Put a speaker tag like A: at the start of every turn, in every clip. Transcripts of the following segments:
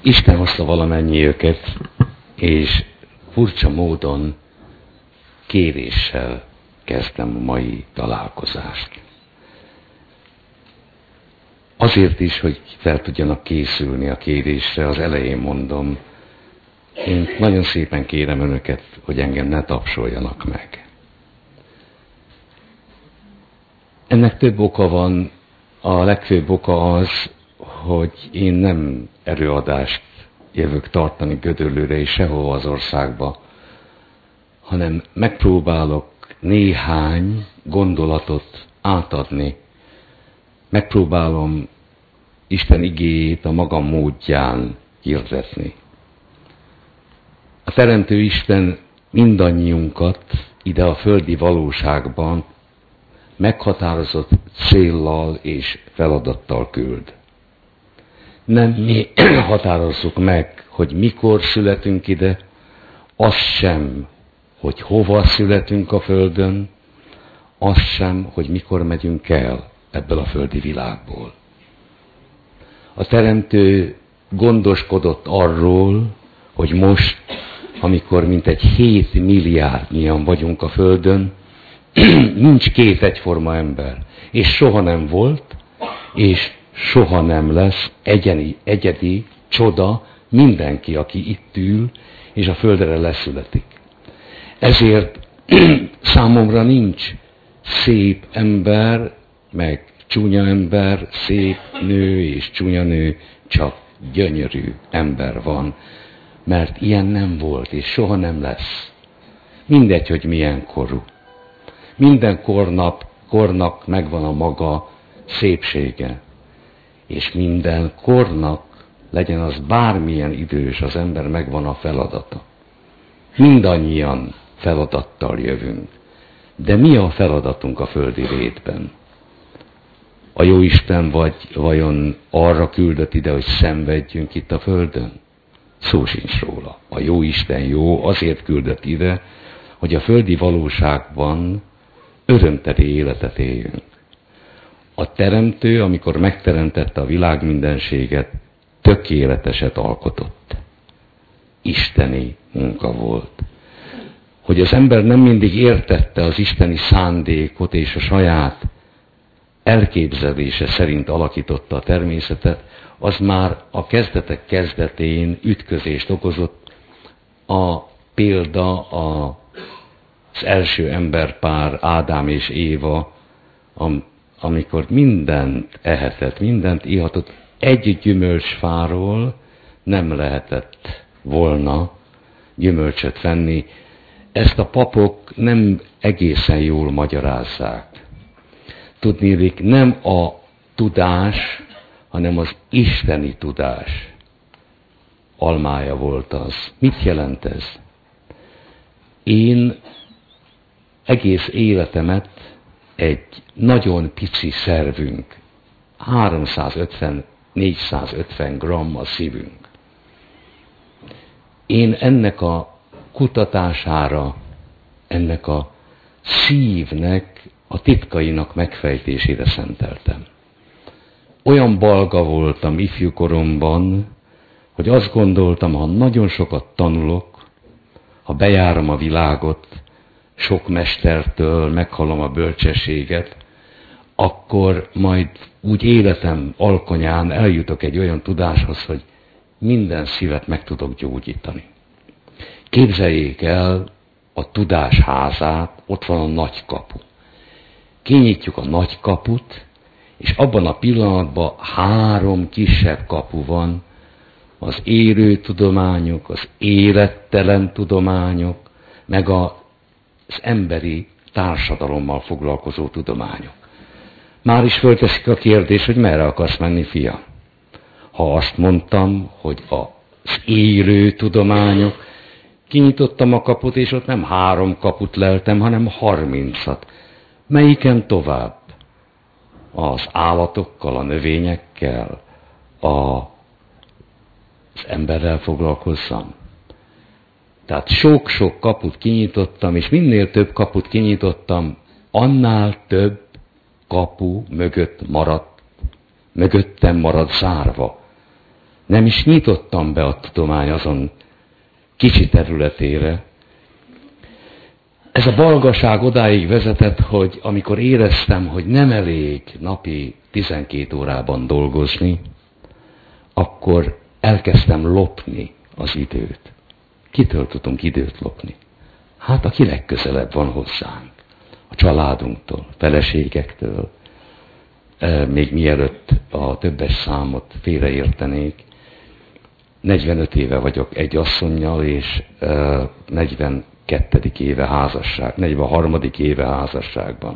A: Isten hozta valamennyi őket, és furcsa módon kéréssel kezdtem a mai találkozást. Azért is, hogy fel tudjanak készülni a kérésre, az elején mondom, én nagyon szépen kérem önöket, hogy engem ne tapsoljanak meg. Ennek több oka van, a legfőbb oka az, hogy én nem előadást jövök tartani Gödöllőre és sehova az országba, hanem megpróbálok néhány gondolatot átadni. Megpróbálom Isten igéjét a magam módján hirdetni. A Teremtő Isten mindannyiunkat ide a földi valóságban meghatározott céllal és feladattal küld. Nem mi határozzuk meg, hogy mikor születünk ide, az sem, hogy hova születünk a földön, az sem, hogy mikor megyünk el ebből a földi világból. A Teremtő gondoskodott arról, hogy most, amikor mintegy 7 milliárdnyian vagyunk a földön, nincs két egyforma ember, és soha nem volt, és soha nem lesz egyedi csoda mindenki, aki itt ül, és a földre leszületik. Ezért számomra nincs szép ember, meg csúnya ember, szép nő és csúnya nő, csak gyönyörű ember van, mert ilyen nem volt, és soha nem lesz. Mindegy, hogy milyen korú. Minden kornak megvan a maga szépsége, és minden kornak, legyen az bármilyen idős az ember, megvan a feladata. Mindannyian feladattal jövünk. De mi a feladatunk a földi létben? A Jóisten vajon arra küldött ide, hogy szenvedjünk itt a földön? Szó sincs róla. A Jóisten jó, azért küldött ide, hogy a földi valóságban örömteli életet éljünk. A Teremtő, amikor megteremtette a világ mindenséget, tökéleteset alkotott. Isteni munka volt. Hogy az ember nem mindig értette az isteni szándékot, és a saját elképzelése szerint alakította a természetet, az már a kezdetek kezdetén ütközést okozott. A példa az első emberpár, Ádám és Éva, amikor mindent ehetett, mindent ihatott, egy gyümölcsfáról nem lehetett volna gyümölcsöt venni. Ezt a papok nem egészen jól magyarázzák. Tudniillik, nem a tudás, hanem az isteni tudás almája volt az. Mit jelent ez? Én egész életemet egy nagyon pici szervünk, 350-450 gramm a szívünk. Én ennek a kutatására, ennek a szívnek, a titkainak megfejtésére szenteltem. Olyan balga voltam ifjúkoromban, hogy azt gondoltam, ha nagyon sokat tanulok, ha bejárom a világot, sok mestertől meghallom a bölcsességet, akkor majd úgy életem alkonyán eljutok egy olyan tudáshoz, hogy minden szívet meg tudok gyógyítani. Képzeljék el a tudás házát, ott van a nagy kapu. Kinyitjuk a nagy kaput, és abban a pillanatban 3 kisebb kapu van, az élő tudományok, az élettelen tudományok, meg az emberi társadalommal foglalkozó tudományok. Már is fölteszik a kérdés, hogy merre akarsz menni, fiam? Ha azt mondtam, hogy az élő tudományok, kinyitottam a kaput, és ott nem 3 kaput leltem, hanem 30-at. Melyiken tovább? Az állatokkal, a növényekkel, az emberrel foglalkozzam? Tehát sok-sok kaput kinyitottam, és minél több kaput kinyitottam, annál több kapu mögöttem maradt zárva. Nem is nyitottam be a tudomány azon kicsi területére. Ez a balgaság odáig vezetett, hogy amikor éreztem, hogy nem elég napi 12 órában dolgozni, akkor elkezdtem lopni az időt. Kitől tudunk időt lopni? Hát aki legközelebb van hozzánk. A családunktól, feleségektől. Még mielőtt a többes számot félreértenék. 45 éve vagyok egy asszonnyal, és 42. éve házasság, 43. éve házasságban.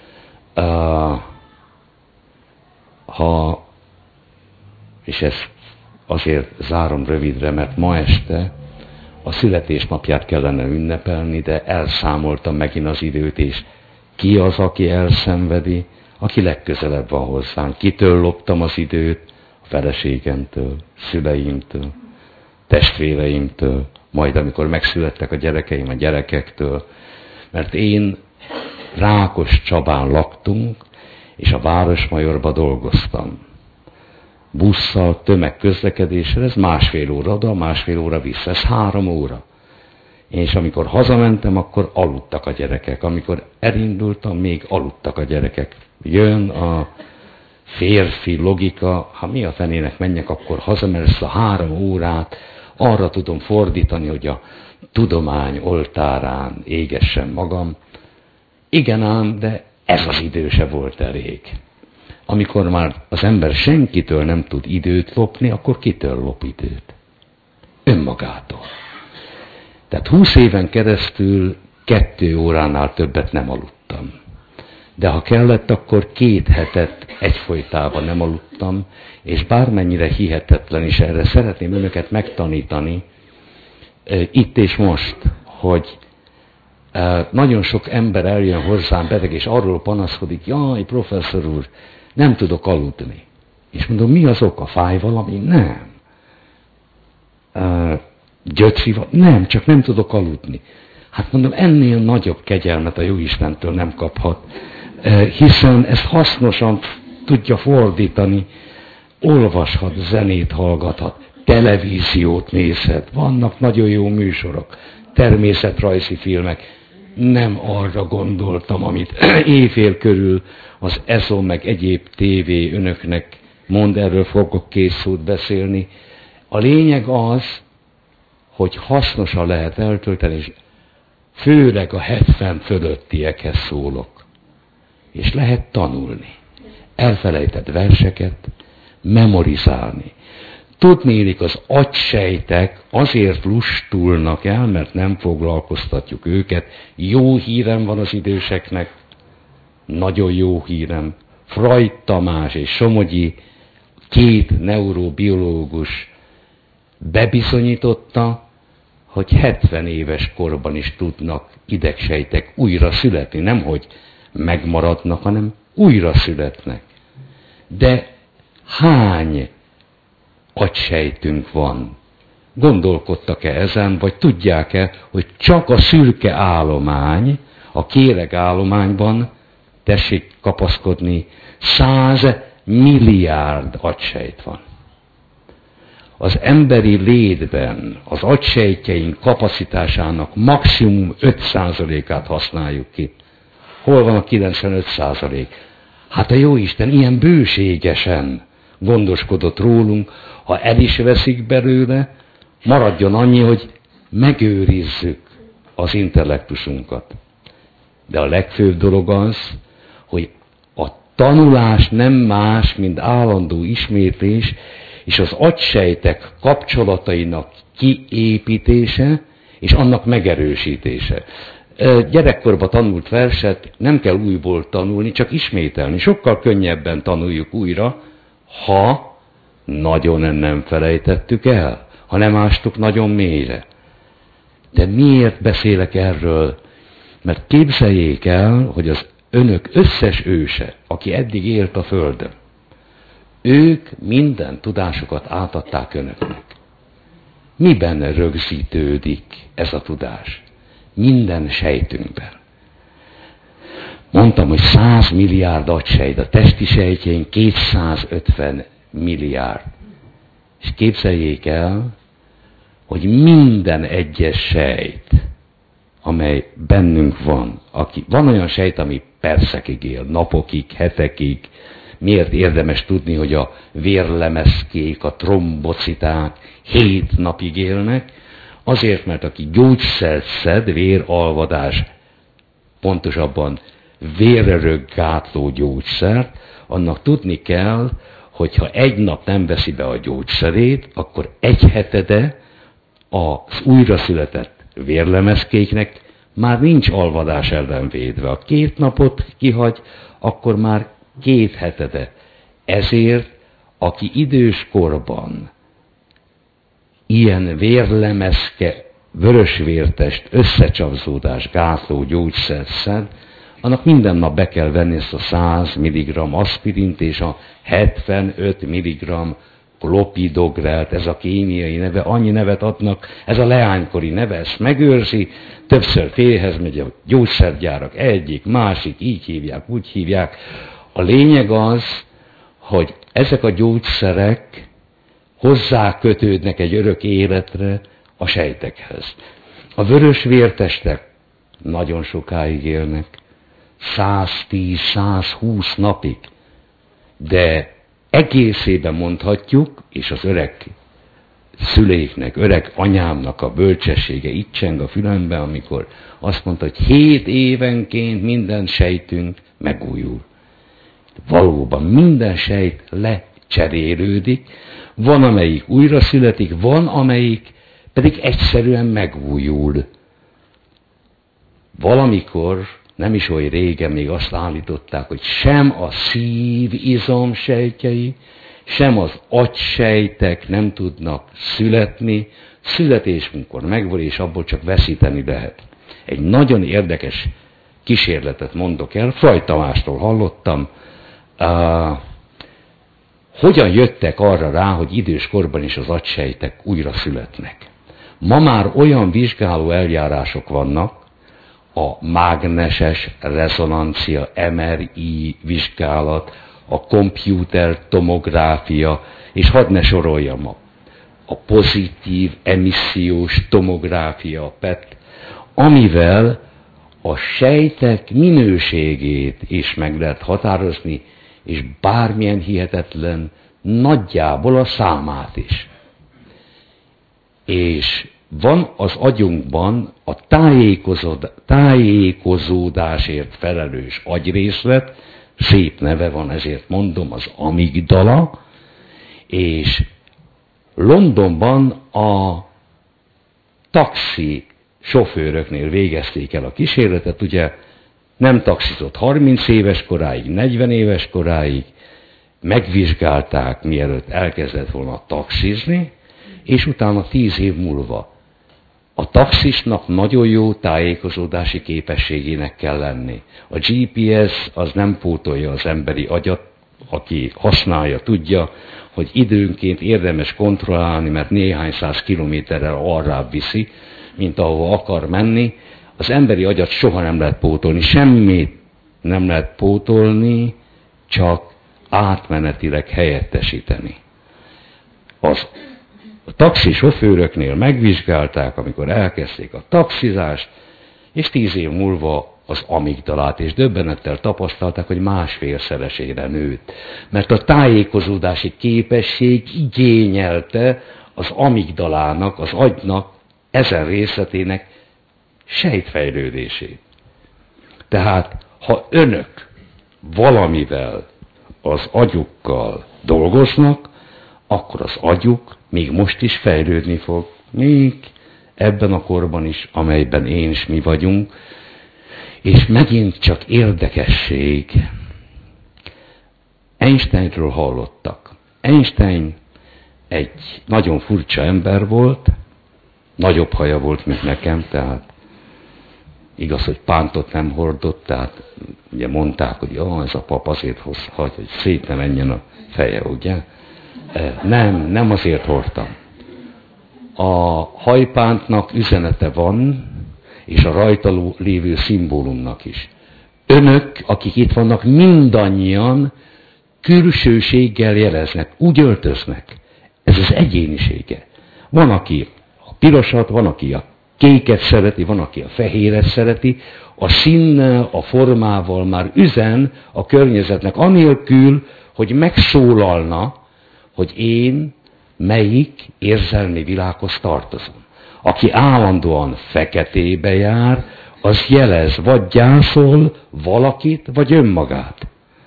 A: És ezt azért zárom rövidre, mert ma este a születésnapját kellene ünnepelni, de elszámoltam megint az időt, és ki az, aki elszenvedi, aki legközelebb van hozzánk. Kitől loptam az időt? A feleségemtől, szüleimtől, testvéreimtől, majd amikor megszülettek a gyerekeim, a gyerekektől. Mert én Rákoscsabán laktunk, és a Városmajorba dolgoztam. Busszal, tömegközlekedéssel, ez 1,5 óra oda, 1,5 óra vissza, ez 3 óra. És amikor hazamentem, akkor aludtak a gyerekek. Amikor elindultam, még aludtak a gyerekek. Jön a férfi logika, ha mi a fenének menjek akkor haza, mert ezt a 3 órát arra tudom fordítani, hogy a tudomány oltárán égessem magam. Igen ám, de ez az idő se volt elég. Amikor már az ember senkitől nem tud időt lopni, akkor kitől lop időt? Önmagától. Tehát 20 éven keresztül 2 óránál többet nem aludtam. De ha kellett, akkor 2 hetet egyfolytában nem aludtam, és bármennyire hihetetlen, és erre szeretném önöket megtanítani, itt és most, hogy nagyon sok ember eljön hozzám beteg, és arról panaszkodik, jaj, professzor úr, nem tudok aludni. És mondom, mi az oka? Fáj valami? Nem. Gyötri van? Nem, csak nem tudok aludni. Hát mondom, ennél nagyobb kegyelmet a Jóistentől nem kaphat, hiszen ezt hasznosan tudja fordítani, olvashat, zenét hallgathat, televíziót nézhet, vannak nagyon jó műsorok, természetrajzi filmek. Nem arra gondoltam, amit éjfél körül az ESO meg egyéb tévé önöknek mond, erről fogok 2 szót beszélni. A lényeg az, hogy hasznosan lehet eltölteni, és főleg a 70 fölöttiekhez szólok. És lehet tanulni. Elfelejtett verseket, memorizálni. Tudnélik, az agysejtek azért lustulnak el, mert nem foglalkoztatjuk őket. Jó hírem van az időseknek, nagyon jó hírem. Freud Tamás és Somogyi, 2 neurobiológus bebizonyította, hogy 70 éves korban is tudnak idegsejtek újra születni. Nem, hogy megmaradnak, hanem újra születnek. De hány agysejtünk van? Gondolkodtak-e ezen, vagy tudják-e, hogy csak a szürke állomány, a kéregállományban, tessék kapaszkodni, 100 milliárd agysejt van. Az emberi létben az agysejtjeink kapacitásának maximum 5%-át használjuk ki. Hol van a 95%? Hát a Jóisten ilyen bőségesen gondoskodott rólunk, ha el is veszik belőle, maradjon annyi, hogy megőrizzük az intellektusunkat. De a legfőbb dolog az, hogy a tanulás nem más, mint állandó ismétlés, és az agysejtek kapcsolatainak kiépítése, és annak megerősítése. Gyerekkorban tanult verset nem kell újból tanulni, csak ismételni. Sokkal könnyebben tanuljuk újra, ha nagyon nem felejtettük el, ha nem ástuk nagyon mélyre. De miért beszélek erről? Mert képzeljék el, hogy az önök összes őse, aki eddig élt a Földön, ők minden tudásukat átadták önöknek. Miben rögzítődik ez a tudás? Minden sejtünkben. Mondtam, hogy 100 milliárd agysejt, a testi sejtjeink 250 milliárd. És képzeljék el, hogy minden egyes sejt, amely bennünk van, van olyan sejt, ami percekig él, napokig, hetekig. Miért érdemes tudni, hogy a vérlemezkék, a trombociták 7 napig élnek? Azért, mert aki gyógyszert szed, véralvadás, pontosabban vérröggátló gyógyszert, annak tudni kell, hogyha egy nap nem veszi be a gyógyszerét, akkor 1/7 az újraszületett vérlemezkéknek már nincs alvadás ellen védve. Ha 2 napot kihagy, akkor már 2/7. Ezért, aki időskorban ilyen vérlemezke, vörösvértest, összecsapzódás, gátló gyógyszert szed, annak minden nap be kell venni ezt a 100 mg aspirint és a 75 mg klopidogrelt, ez a kémiai neve, annyi nevet adnak, ez a leánykori neve, ezt megőrzi, többször félhez megy a gyógyszergyárak, egyik, másik, így hívják, úgy hívják. A lényeg az, hogy ezek a gyógyszerek hozzákötődnek egy örök életre a sejtekhez. A vörös vértestek nagyon sokáig élnek, 110-120 napig, de egészében mondhatjuk, és az öreg szüleiknek, öreg anyámnak a bölcsessége itt cseng a fülembe, amikor azt mondta, hogy 7 évenként minden sejtünk megújul. Valóban minden sejt lecserélődik, van amelyik újra születik, van amelyik pedig egyszerűen megújul. Valamikor, nem is olyan régen még azt állították, hogy sem a szív izomsejtjei, sem az agysejtek nem tudnak születni, születésünkkor megvan, és abból csak veszíteni lehet. Egy nagyon érdekes kísérletet mondok el, Fraj Tamástól hallottam, hogyan jöttek arra rá, hogy időskorban is az agysejtek újra születnek. Ma már olyan vizsgáló eljárások vannak, a mágneses rezonancia, MRI vizsgálat, a komputer tomográfia, és hadd ne soroljam a pozitív emissziós tomográfia, a PET, amivel a sejtek minőségét is meg lehet határozni, és bármilyen hihetetlen, nagyjából a számát is. És van az agyunkban a tájékozódásért felelős agyrészlet, szép neve van, ezért mondom, az amigdala, és Londonban a taxi sofőröknél végezték el a kísérletet, ugye nem taxizott 30 éves koráig, 40 éves koráig, megvizsgálták, mielőtt elkezdett volna taxizni, és utána 10 év múlva. A taxisnak nagyon jó tájékozódási képességének kell lenni. A GPS az nem pótolja az emberi agyat, aki használja, tudja, hogy időnként érdemes kontrollálni, mert néhány 100 kilométerrel arrább viszi, mint ahova akar menni. Az emberi agyat soha nem lehet pótolni, semmit nem lehet pótolni, csak átmenetileg helyettesíteni. A taxisofőröknél megvizsgálták, amikor elkezdték a taxizást, és 10 év múlva az amigdalát, és döbbenettel tapasztalták, hogy 1,5-szeresére nőtt. Mert a tájékozódási képesség igényelte az amigdalának, az agynak, ezen részletének sejtfejlődését. Tehát, ha önök valamivel az agyukkal dolgoznak, akkor az agyuk még most is fejlődni fog, még ebben a korban is, amelyben én is mi vagyunk. És megint csak érdekesség. Einsteinről hallottak. Einstein egy nagyon furcsa ember volt, nagyobb haja volt, mint nekem, tehát igaz, hogy pántot nem hordott, tehát ugye mondták, hogy ez a pap azért hagy, hogy szét ne menjen a feje, ugye? Nem azért hordtam. A hajpántnak üzenete van, és a rajta lévő szimbólumnak is. Önök, akik itt vannak, mindannyian külsőséggel jeleznek, úgy öltöznek. Ez az egyénisége. Van, aki a pirosat, van, aki a kéket szereti, van, aki a fehéret szereti. A színnel, a formával már üzen a környezetnek, anélkül, hogy megszólalna, hogy én melyik érzelmi világhoz tartozom. Aki állandóan feketébe jár, az jelez, vagy gyászol valakit, vagy önmagát.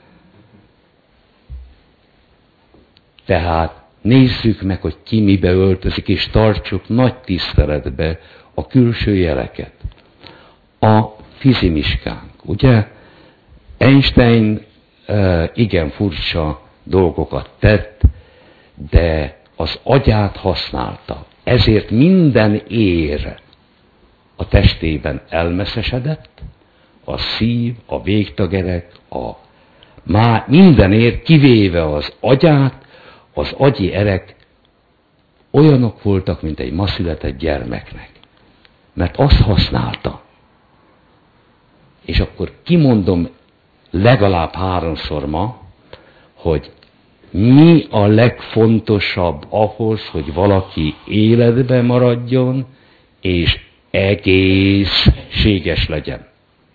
A: Tehát nézzük meg, hogy ki mibe öltözik, és tartsuk nagy tiszteletbe a külső jeleket. A fizimiskánk, ugye? Einstein igen furcsa dolgokat tett, de az agyát használta. Ezért minden ér a testében elmeszesedett, a szív, a végtagerek, minden ér, kivéve az agyát, az agyi erek olyanok voltak, mint egy ma született gyermeknek. Mert azt használta. És akkor kimondom legalább 3-szor ma, hogy mi a legfontosabb ahhoz, hogy valaki életben maradjon, és egészséges legyen.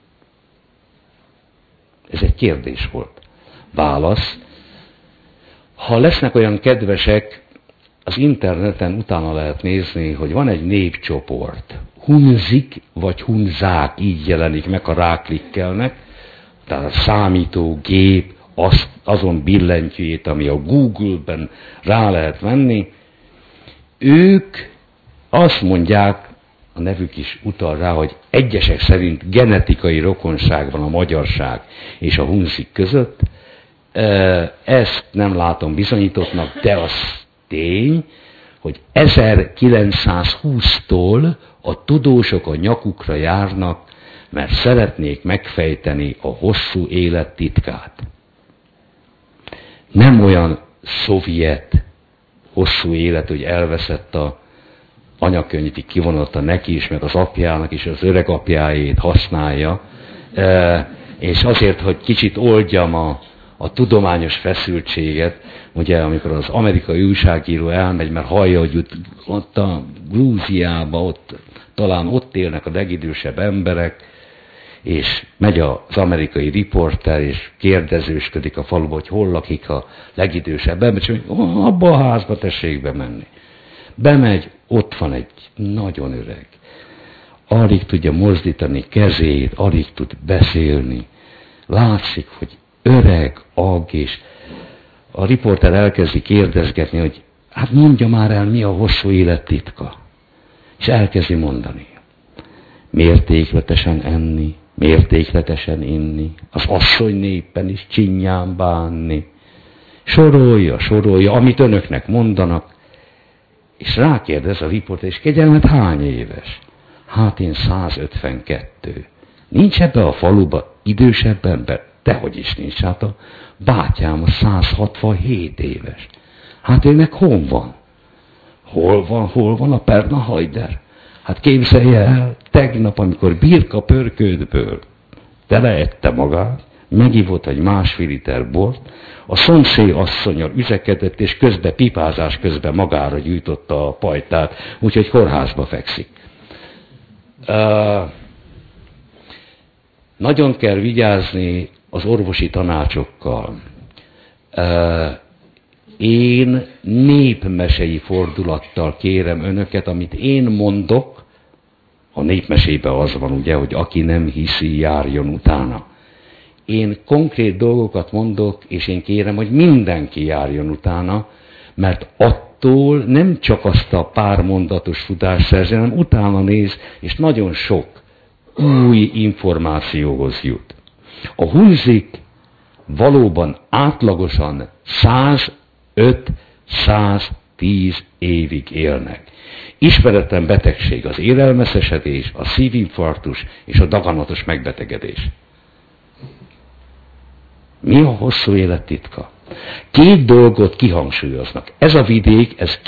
A: Ez egy kérdés volt. Válasz. Ha lesznek olyan kedvesek, az interneten utána lehet nézni, hogy van egy népcsoport. Hunzik vagy hunzák, így jelenik meg, ha ráklikkelnek. Tehát a számítógép azon billentyűjét, ami a Google-ben rá lehet venni. Ők azt mondják, a nevük is utal rá, hogy egyesek szerint genetikai rokonság van a magyarság és a hunzik között. Ezt nem látom bizonyítottnak, de az tény, hogy 1920-tól a tudósok a nyakukra járnak, mert szeretnék megfejteni a hosszú élet titkát. Nem olyan szovjet hosszú élet, hogy elveszett a anyakönyvi kivonata neki is, meg az apjának is, az öregapjáét használja, és azért, hogy kicsit oldjam a tudományos feszültséget, ugye, amikor az amerikai újságíró elmegy, mert hallja, hogy ott a Grúziában, talán ott élnek a legidősebb emberek, és megy az amerikai riporter, és kérdezősködik a faluba, hogy hol lakik a legidősebb ember, és mondja, abba a házba tessék bemenni. Bemegy, ott van egy nagyon öreg. Alig tudja mozdítani kezét, alig tud beszélni. Látszik, hogy öreg, ag, és a riporter elkezdi kérdezgetni, hogy hát mondja már el, mi a hosszú élet titka. És elkezdi mondani. Mértékletesen enni, mértékletesen inni, az asszonynéppen is csinyán bánni. Sorolja, amit önöknek mondanak, és rákérdez a riporter, és kegyelmed hány éves? Hát én 152. Nincs ebbe a faluba idősebb ember? Dehogy is nincs, hát a bátyám a 167 éves. Hát ő meg hol van? Hol van a Perna Hajder? Hát képzelje el, tegnap, amikor birka pörkődből teleette magát, megivott egy 1,5 liter bort, a szomszéd asszonnyal üzekedett, és közben pipázás közben magára gyújtotta a pajtát, úgyhogy kórházba fekszik. Nagyon kell vigyázni az orvosi tanácsokkal. Én népmesei fordulattal kérem önöket, amit én mondok, a népmesében az van ugye, hogy aki nem hiszi, járjon utána. Én konkrét dolgokat mondok, és én kérem, hogy mindenki járjon utána, mert attól nem csak azt a pár mondatos tudást szerzi, hanem utána néz, és nagyon sok új információhoz jut. A hunzik valóban átlagosan 105-110 évig élnek. Ismeretlen betegség az élelmeszesedés, a szívinfarktus és a daganatos megbetegedés. Mi a hosszú élet titka? 2 dolgot kihangsúlyoznak. Ez a vidék, ez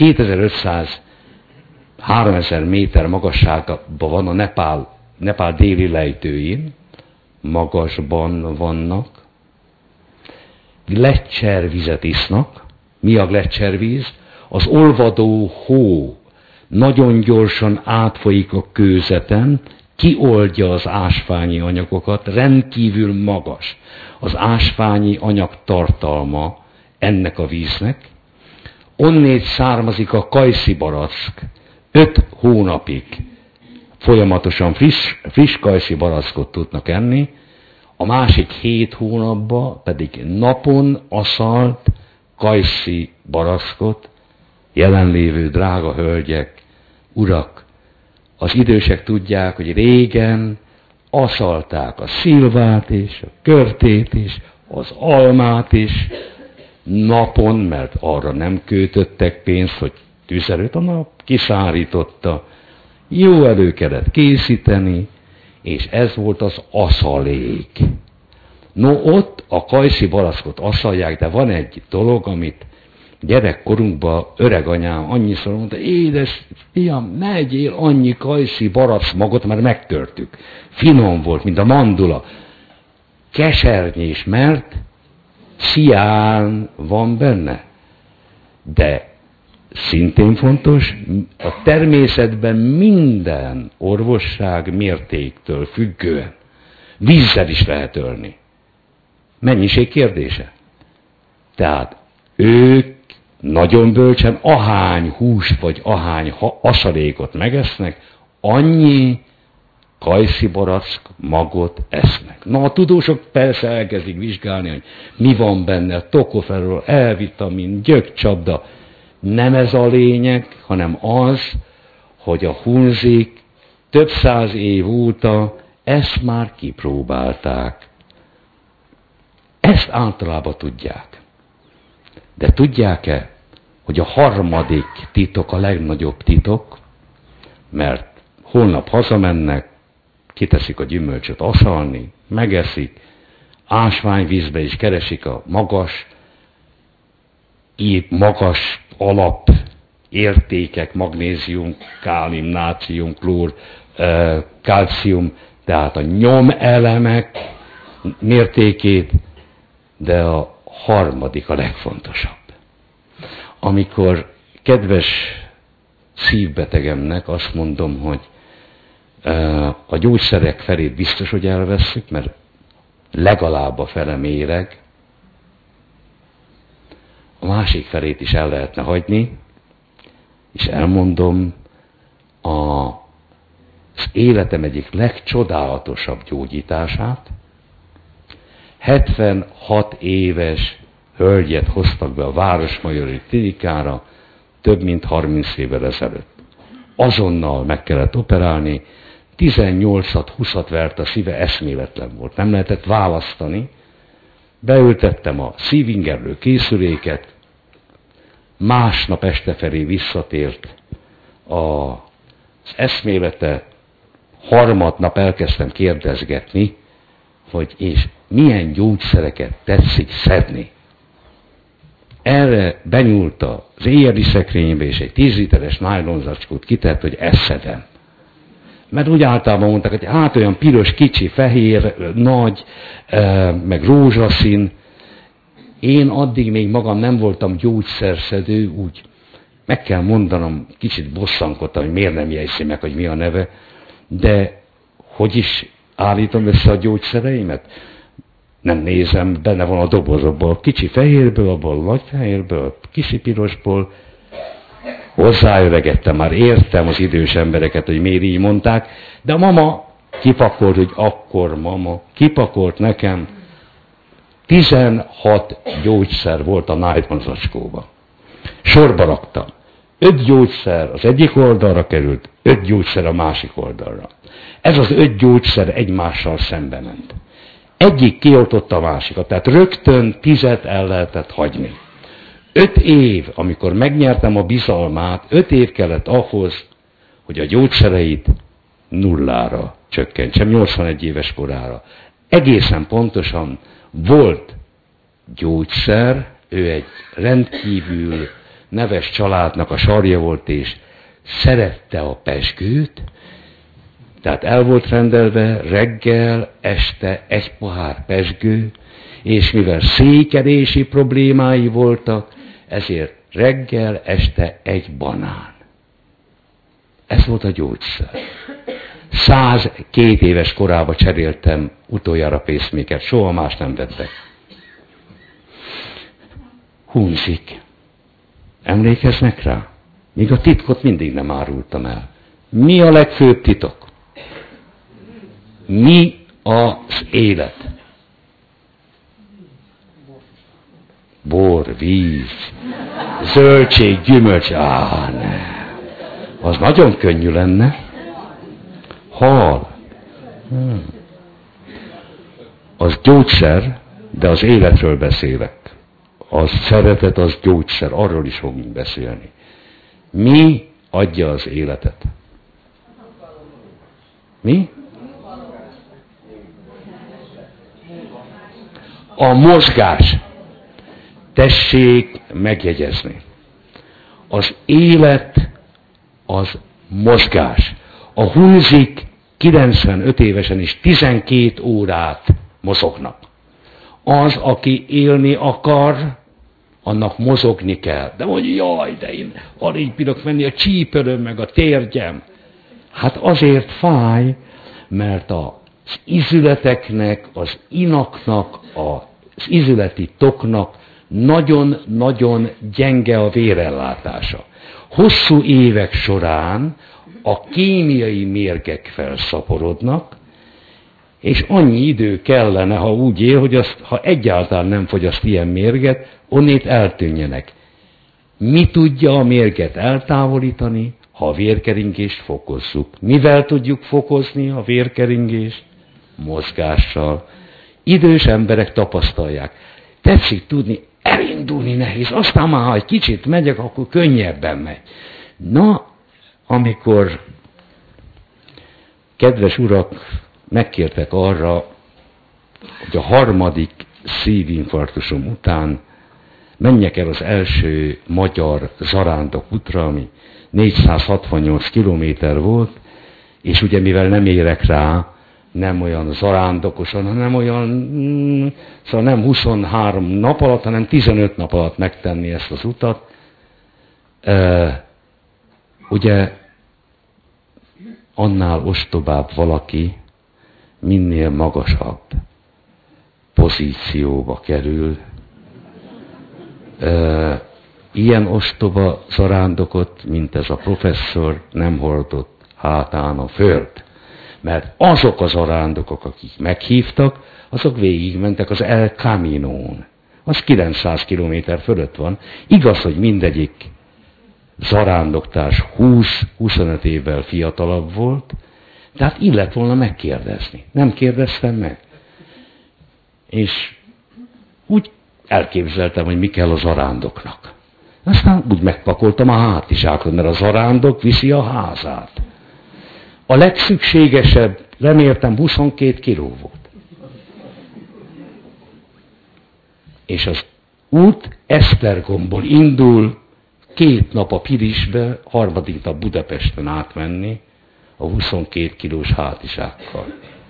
A: 2500-3000 méter magasságban van a Nepál déli lejtőin, magasban vannak, gleccservizet isznak. Mi a gleccservíz? az olvadó hó nagyon gyorsan átfolyik a kőzeten, kioldja az ásványi anyagokat, rendkívül magas az ásványi anyag tartalma ennek a víznek. Onnét származik a kajszi barack, 5 hónapig folyamatosan friss kajszi barackot tudnak enni, a másik 7 hónapban pedig napon aszalt kajszi barackot, jelenlévő drága hölgyek, urak, az idősek tudják, hogy régen aszalták a szilvát is, a körtét is, az almát is, napon, mert arra nem költöttek pénzt, hogy tüzelőt a nap kiszárította, jó elő kellett készíteni, és ez volt az aszalék. No, ott a kajszi barackot aszalják, de van egy dolog, amit gyerekkorunkban öreganyám annyiszor mondta, édes fiam, ne egyél annyi kajszi barack magot, mert megtörtük. Finom volt, mint a mandula. Kesernyés, mert cián van benne. De szintén fontos, a természetben minden orvosság mértéktől függően vízzel is lehet ölni. Mennyiség kérdése. Tehát ők nagyon bölcsen ahány húst vagy ahány asalékot megesznek, annyi kajszi barack magot esznek. Na, a tudósok persze elkezdik vizsgálni, hogy mi van benne, tokoferol, E-vitamin, gyökcsapda. Nem ez a lényeg, hanem az, hogy a hunzik több száz év óta ezt már kipróbálták. Ezt általában tudják. De tudják-e, hogy a harmadik titok a legnagyobb titok, mert holnap hazamennek, kiteszik a gyümölcsöt aszalni, megeszik, ásványvízbe is keresik a magas alap értékek, magnézium, kálium, nátrium, klór, kalcium, tehát a nyomelemek mértékét, de a harmadik a legfontosabb. Amikor kedves szívbetegemnek azt mondom, hogy a gyógyszerek felét biztos, hogy elvesszük, mert legalább a fele méreg, a másik felét is el lehetne hagyni, és elmondom, az életem egyik legcsodálatosabb gyógyítását. 76 éves hölgyet hoztak be a Városmajori klinikára több mint 30 évvel ezelőtt. Azonnal meg kellett operálni, 18-20-at vert a szíve, eszméletlen volt. Nem lehetett választani. Beültettem a szívingerlő készüléket, másnap este felé visszatért az eszmélete, harmadnap elkezdtem kérdezgetni, hogy és milyen gyógyszereket tetszik szedni. Erre benyúlt az éjjeli szekrénybe, és egy 10 literes nájlonzacskót kitett, hogy ezt szedem. Mert úgy általában mondták, hogy hát olyan piros, kicsi, fehér, nagy, meg rózsaszín. Én addig még magam nem voltam gyógyszerszedő, úgy meg kell mondanom, kicsit bosszankodtam, hogy miért nem jegyzi meg, hogy mi a neve, de hogy is állítom össze a gyógyszereimet? Nem nézem, benne van a dobozokból, kicsi fehérből, abból nagy fehérből, kicsi pirosból. Hozzáöregettem, már értem az idős embereket, hogy miért így mondták, de a mama kipakolt, hogy akkor mama kipakolt nekem 16 gyógyszer volt a nylon zacskóban. Sorba raktam. 5 gyógyszer az egyik oldalra került, 5 gyógyszer a másik oldalra. Ez az 5 gyógyszer egymással szembe ment. Egyik kioltotta a másikat, tehát rögtön 10 el lehetett hagyni. 5 év, amikor megnyertem a bizalmát, 5 év kellett ahhoz, hogy a gyógyszereit nullára csökkentsem, 81 éves korára. Egészen pontosan volt gyógyszer, ő egy rendkívül neves családnak a sarja volt, és szerette a pezsgőt, tehát el volt rendelve reggel, este 1 pohár pezsgő, és mivel székedési problémái voltak, ezért reggel, este egy banán. Ez volt a gyógyszer. 102 éves korában cseréltem utoljára pacemaker, soha más nem vettek. Hunzik. Emlékeznek rá? Míg a titkot mindig nem árultam el. Mi a legfőbb titok? Mi az élet? Bor, víz, zöldség, gyümölcs. Ne. Az nagyon könnyű lenne. Hal. Az gyógyszer, de az életről beszélek. Az szeretet, az gyógyszer, arról is fogunk beszélni. Mi adja az életet? Mi? A mozgás. Tessék megjegyezni. Az élet az mozgás. A Hunzik 95 évesen is 12 órát mozognak. Az, aki élni akar, annak mozogni kell. De mondja, jaj, de én alig bírok menni a csípőröm, meg a térgyem. Hát azért fáj, mert az izületeknek, az inaknak, az izületi toknak nagyon-nagyon gyenge a vérellátása. Hosszú évek során a kémiai mérgek felszaporodnak, és annyi idő kellene, ha úgy él, hogy azt, ha egyáltalán nem fogyaszt ilyen mérget, onnét eltűnjenek. Mi tudja a mérget eltávolítani, ha a vérkeringést fokozzuk? Mivel tudjuk fokozni a vérkeringést? Mozgással. Idős emberek tapasztalják. Tetszik tudni, elindulni nehéz, aztán már ha egy kicsit megyek, akkor könnyebben megy. Na, amikor kedves urak megkértek arra, hogy a 3. szívinfarktusom után menjek el az első magyar zarándok útra, ami 468 kilométer volt, és ugye mivel nem érek rá, nem olyan zarándokosan, hanem olyan, szóval nem 23 nap alatt, hanem 15 nap alatt megtenni ezt az utat. Ugye annál ostobább valaki, minél magasabb pozícióba kerül. Ilyen ostoba zarándokot, mint ez a professzor, nem hordott hátán a föld. Mert azok az zarándokok, akik meghívtak, azok végigmentek az El Caminón. Az 900 kilométer fölött van. Igaz, hogy mindegyik zarándoktárs 20-25 évvel fiatalabb volt, tehát illet volna megkérdezni. Nem kérdeztem meg. És úgy elképzeltem, hogy mi kell a zarándoknak. Aztán úgy megpakoltam a hátizsákot, mert a zarándok viszi a házát. A legszükségesebb, reméltem, 22 kiló volt. És az út Esztergomból indul, 2 nap a Pirisbe, 3. nap Budapesten átmenni a 22 kilós hátizsákkal.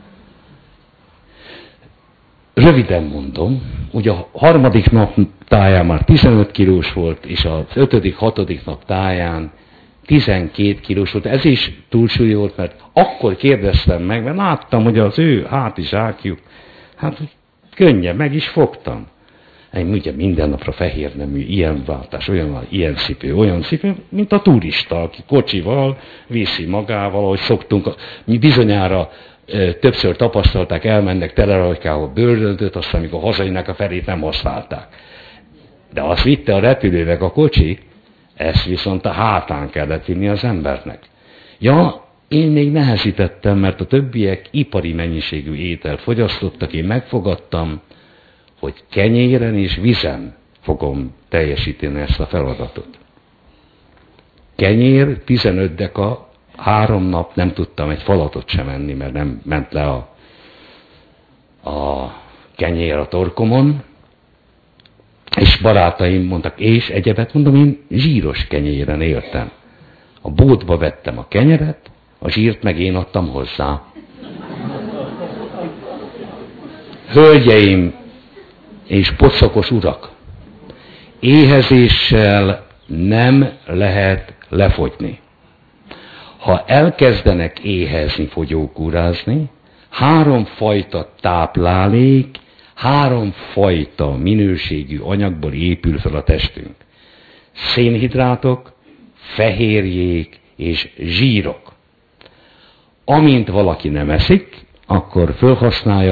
A: Röviden mondom, ugye a 3. nap táján már 15 kilós volt, és az 5., 6. nap táján 12 kilós volt. Ez is túlsúly volt, mert akkor kérdeztem meg, mert láttam, hogy az ő hátizsákjuk, hát könnyen meg is fogtam. Én ugye minden napra fehér nemű, ilyen váltás, ilyen cipő, mint a turista, aki kocsival viszi magával, ahogy szoktunk. Mi bizonyára többször tapasztalták, elmennek telerajkába bőröntőt, aztán amikor hazajönnek a felét nem használták. De azt vitte a repülővek a kocsi, ezt viszont a hátán kellett vinni az embernek. Ja, én még nehezítettem, mert a többiek ipari mennyiségű ételt fogyasztottak, én megfogadtam, hogy kenyéren és vizen fogom teljesíteni ezt a feladatot. Kenyér, 15 deka, 3 nap nem tudtam egy falatot sem enni, mert nem ment le a kenyér a torkomon, és barátaim mondtak, és egyebet, mondom, én zsíros kenyéren éltem. A boltba vettem a kenyeret, a zsírt meg én adtam hozzá. Hölgyeim és pocakos urak, éhezéssel nem lehet lefogyni. Ha elkezdenek éhezni, fogyókúrázni, 3 fajta táplálék, 3 fajta minőségű anyagból épül fel a testünk. Szénhidrátok, fehérjék és zsírok. Amint valaki nem eszik, akkor felhasználja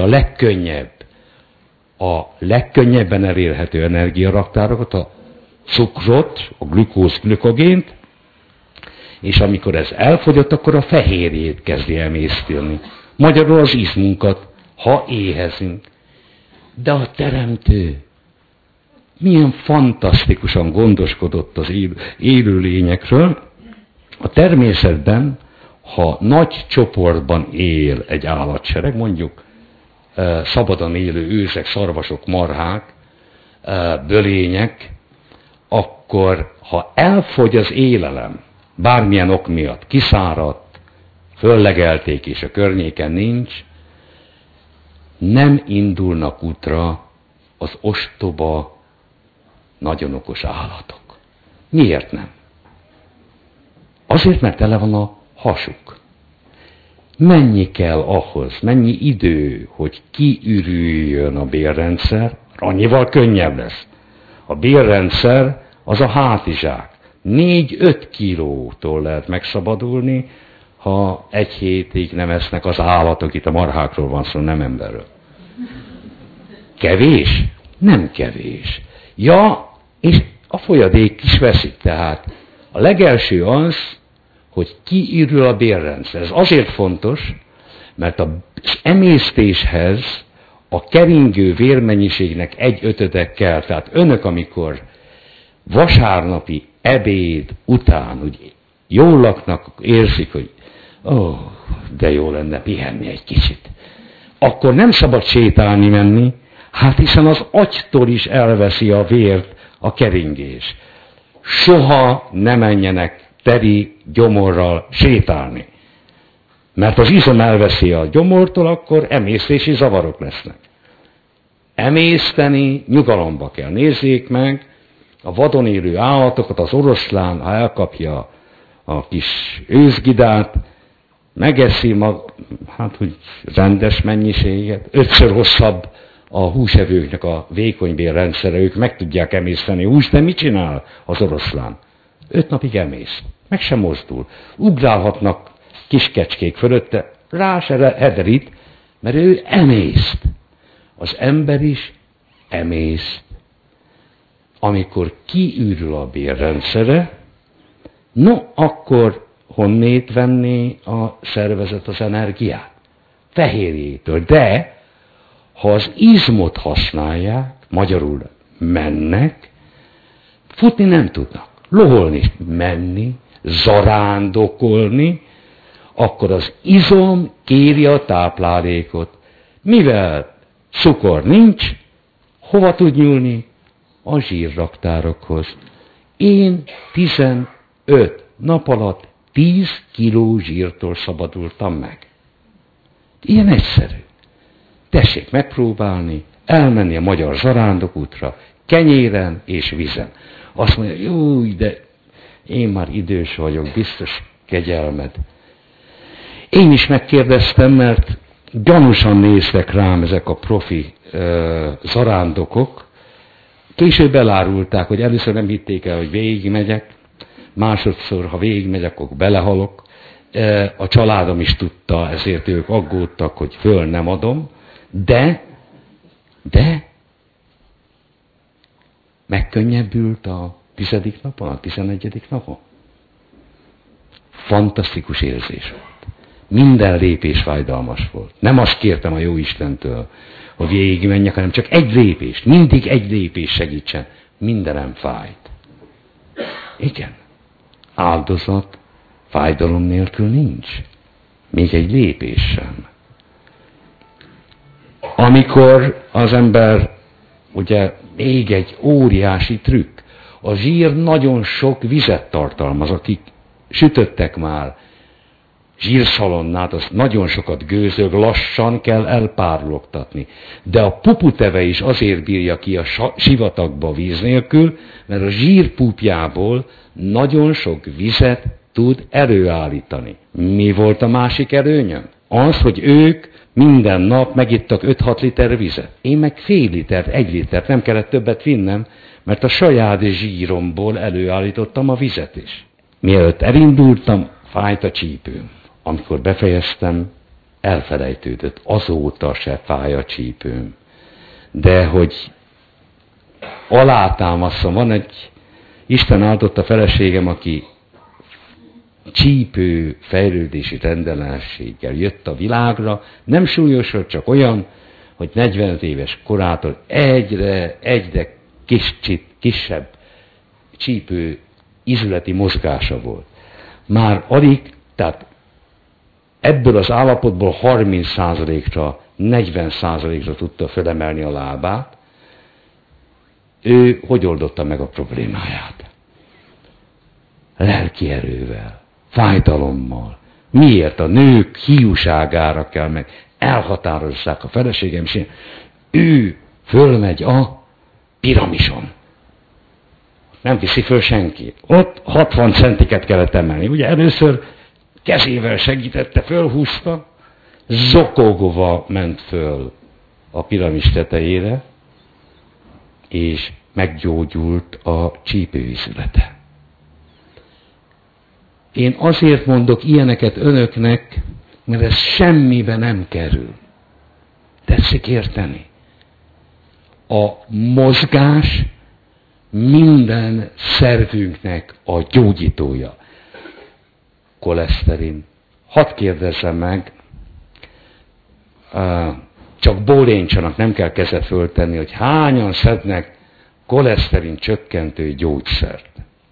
A: a legkönnyebben elérhető energiaraktárokat, a cukrot, a glükóz, glükogént, és amikor ez elfogyott, akkor a fehérjét kezdi emészteni. Magyarul az izmunkat, ha éhezünk. De a Teremtő milyen fantasztikusan gondoskodott az élőlényekről. A természetben, ha nagy csoportban él egy állatsereg, mondjuk szabadon élő őzek, szarvasok, marhák, bölények, akkor ha elfogy az élelem, bármilyen ok miatt kiszáradt, föllegelték és a környéken nincs, nem indulnak útra az ostoba, nagyon okos állatok. Miért nem? Azért, mert tele van a hasuk. Mennyi kell ahhoz, mennyi idő, hogy kiürüljön a bélrendszer, annyival könnyebb lesz. A bélrendszer az a hátizsák. 4-5 kilótól lehet megszabadulni, ha 1 hétig nem esznek az állatok, itt a marhákról van szó, nem emberről. Kevés? Nem kevés. Ja, és a folyadék is veszik. Tehát a legelső az, hogy kiürül a bélrendszer. Ez azért fontos, mert az emésztéshez a keringő vérmennyiségnek 1/5 kell. Tehát önök, amikor vasárnapi ebéd után úgy jól laknak, érzik, hogy de jó lenne pihenni egy kicsit. Akkor nem szabad sétálni menni, hát hiszen az agytól is elveszi a vért a keringés. Soha ne menjenek teri gyomorral sétálni. Mert az izom elveszi a gyomortól, akkor emésztési zavarok lesznek. Emészteni nyugalomba kell. Nézzék meg a vadon élő állatokat, az oroszlán, ha elkapja a kis őzgidát, megeszi hogy rendes mennyiséget, 5-ször hosszabb a húsevőknek a vékony bélrendszere, ők meg tudják emészteni húst, de mit csinál az oroszlán? 5 napig emészt, meg sem mozdul. Ugrálhatnak kis kecskék fölötte, rá se hederít, mert ő emészt. Az ember is emészt. Amikor kiürül a bélrendszere, akkor honnét venné a szervezet az energiát? Fehérjétől. De ha az izmot használják, magyarul mennek, futni nem tudnak, loholni, menni, zarándokolni, akkor az izom kéri a táplálékot. Mivel cukor nincs, hova tud nyúlni? A zsírraktárokhoz. Én 15 nap alatt 10 kiló zsírtól szabadultam meg. Ilyen egyszerű. Tessék megpróbálni, elmenni a magyar zarándokútra, kenyéren és vízen. Azt mondja, jó, de én már idős vagyok, biztos kegyelmed. Én is megkérdeztem, mert gyanúsan néztek rám ezek a profi zarándokok. Később elárulták, hogy először nem hitték el, hogy végigmegyek, másodszor, ha végigmegyek, akkor belehalok. A családom is tudta, ezért ők aggódtak, hogy föl nem adom, de megkönnyebbült a 10. napon, a 11. napon. Fantasztikus érzés volt. Minden lépés fájdalmas volt. Nem azt kértem a Jóistentől, hogy végigmenjek, hanem csak egy lépést. Mindig egy lépés segítsen. Mindenem fájt. Igen. Áldozat fájdalom nélkül nincs. Még egy lépés sem. Amikor az ember, ugye még egy óriási trükk, a zsír nagyon sok vizet tartalmaz, akik sütöttek már, zsírszalonnát, az nagyon sokat gőzög, lassan kell elpárologtatni. De a puputeve is azért bírja ki a sivatagba víz nélkül, mert a zsírpúpjából nagyon sok vizet tud előállítani. Mi volt a másik előnyöm? Az, hogy ők minden nap megittak 5-6 liter vizet. Én meg fél litert, 1 litert, nem kellett többet vinnem, mert a saját zsíromból előállítottam a vizet is. Mielőtt elindultam, fájt a csípőm. Amikor befejeztem, elfelejtődött. Azóta se fáj a csípőm. De hogy alátámaszom, van egy Isten áldotta feleségem, aki csípő fejlődési rendellenességgel jött a világra, nem súlyosra, csak olyan, hogy 45 éves korától egyre kisebb csípő izületi mozgása volt. Már alig, tehát ebből az állapotból 30%-ra, 40%-ra tudta fölemelni a lábát. Ő hogy oldotta meg a problémáját? Lelki erővel, fájdalommal. Miért? A nők hiúságára kell meg elhatározzák a feleségem, és ő fölmegy a piramison. Nem viszi föl senki. Ott 60 centiket kellett emelni. Ugye először kezével segítette, fölhúzta, zokogva ment föl a piramis tetejére, és meggyógyult a csípőizülete. Én azért mondok ilyeneket önöknek, mert ez semmibe nem kerül. Tetszik érteni? A mozgás minden szervünknek a gyógyítója. Koleszterin. Hadd kérdezzem meg, csak bólincsanak, nem kell kezet föltenni, hogy hányan szednek koleszterin csökkentő gyógyszert.